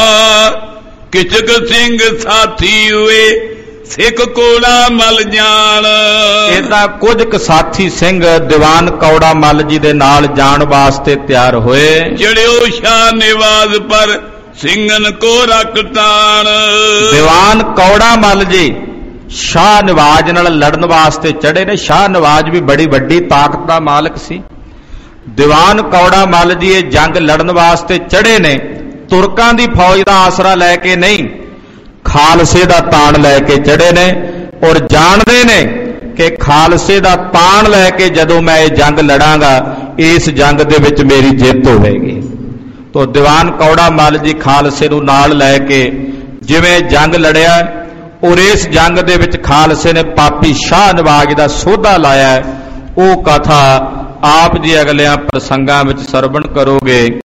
S3: ਕਿਚਕ ਸਿੰਘ ਸਾਥੀ ਹੋਏ ਸਿੱਖ ਕੋੜਾ ਮੱਲ ਜਾਣ।
S1: ਇਹਦਾ ਕੁਝ ਕੁ ਸਾਥੀ ਸਿੰਘ ਦੀਵਾਨ ਕੌੜਾ ਮੱਲ ਜੀ ਦੇ ਨਾਲ ਜਾਣ ਵਾਸਤੇ ਤਿਆਰ ਹੋਏ।
S3: ਚੜਿਓ ਸ਼ਾਹ ਨਵਾਜ਼ ਪਰ ਸਿੰਘਨ ਕੋ ਰਕਤਾਨ।
S1: ਦੀਵਾਨ ਕੌੜਾ ਮੱਲ ਜੀ ਸ਼ਾਹ ਨਵਾਜ਼ ਨਾਲ ਲੜਨ ਵਾਸਤੇ ਚੜੇ ਨੇ। ਸ਼ਾਹ ਨਵਾਜ਼ ਵੀ ਬੜੀ ਵੱਡੀ ਤਾਕਤ ਦਾ ਮਾਲਕ ਸੀ। ਦੀਵਾਨ ਕੌੜਾ ਮੱਲ ਜੀ ਇਹ ਜੰਗ ਲੜਨ ਵਾਸਤੇ ਚੜੇ ਨੇ, ਤੁਰਕਾਂ ਦੀ ਫੌਜ ਦਾ ਆਸਰਾ ਲੈ ਕੇ ਨਹੀਂ, ਖਾਲਸੇ ਦਾ ਤਾਣ ਲੈ ਕੇ ਚੜੇ ਨੇ। ਔਰ ਜਾਣਦੇ ਨੇ ਕਿ ਖਾਲਸੇ ਦਾ ਤਾਣ ਲੈ ਕੇ ਜਦੋਂ ਮੈਂ ਇਹ ਜੰਗ ਲੜਾਂਗਾ, ਇਸ ਜੰਗ ਦੇ ਵਿੱਚ ਮੇਰੀ ਜਿੱਤ ਹੋਵੇਗੀ। ਤੋ ਦੀਵਾਨ ਕੌੜਾ ਮੱਲ ਜੀ ਖਾਲਸੇ ਨੂੰ ਨਾਲ ਲੈ ਕੇ ਜਿਵੇਂ ਜੰਗ ਲੜਿਆ, ਔਰ ਇਸ ਜੰਗ ਦੇ ਵਿੱਚ ਖਾਲਸੇ ਨੇ ਪਾਪੀ ਸ਼ਾਹ ਨਵਾਜ਼ ਦਾ ਸੋਧਾ ਲਾਇਆ, ਉਹ ਕਥਾ ਆਪ ਜੀ ਅਗਲਿਆਂ ਪ੍ਰਸੰਗਾਂ ਵਿੱਚ ਸਰਵਣ ਕਰੋਗੇ।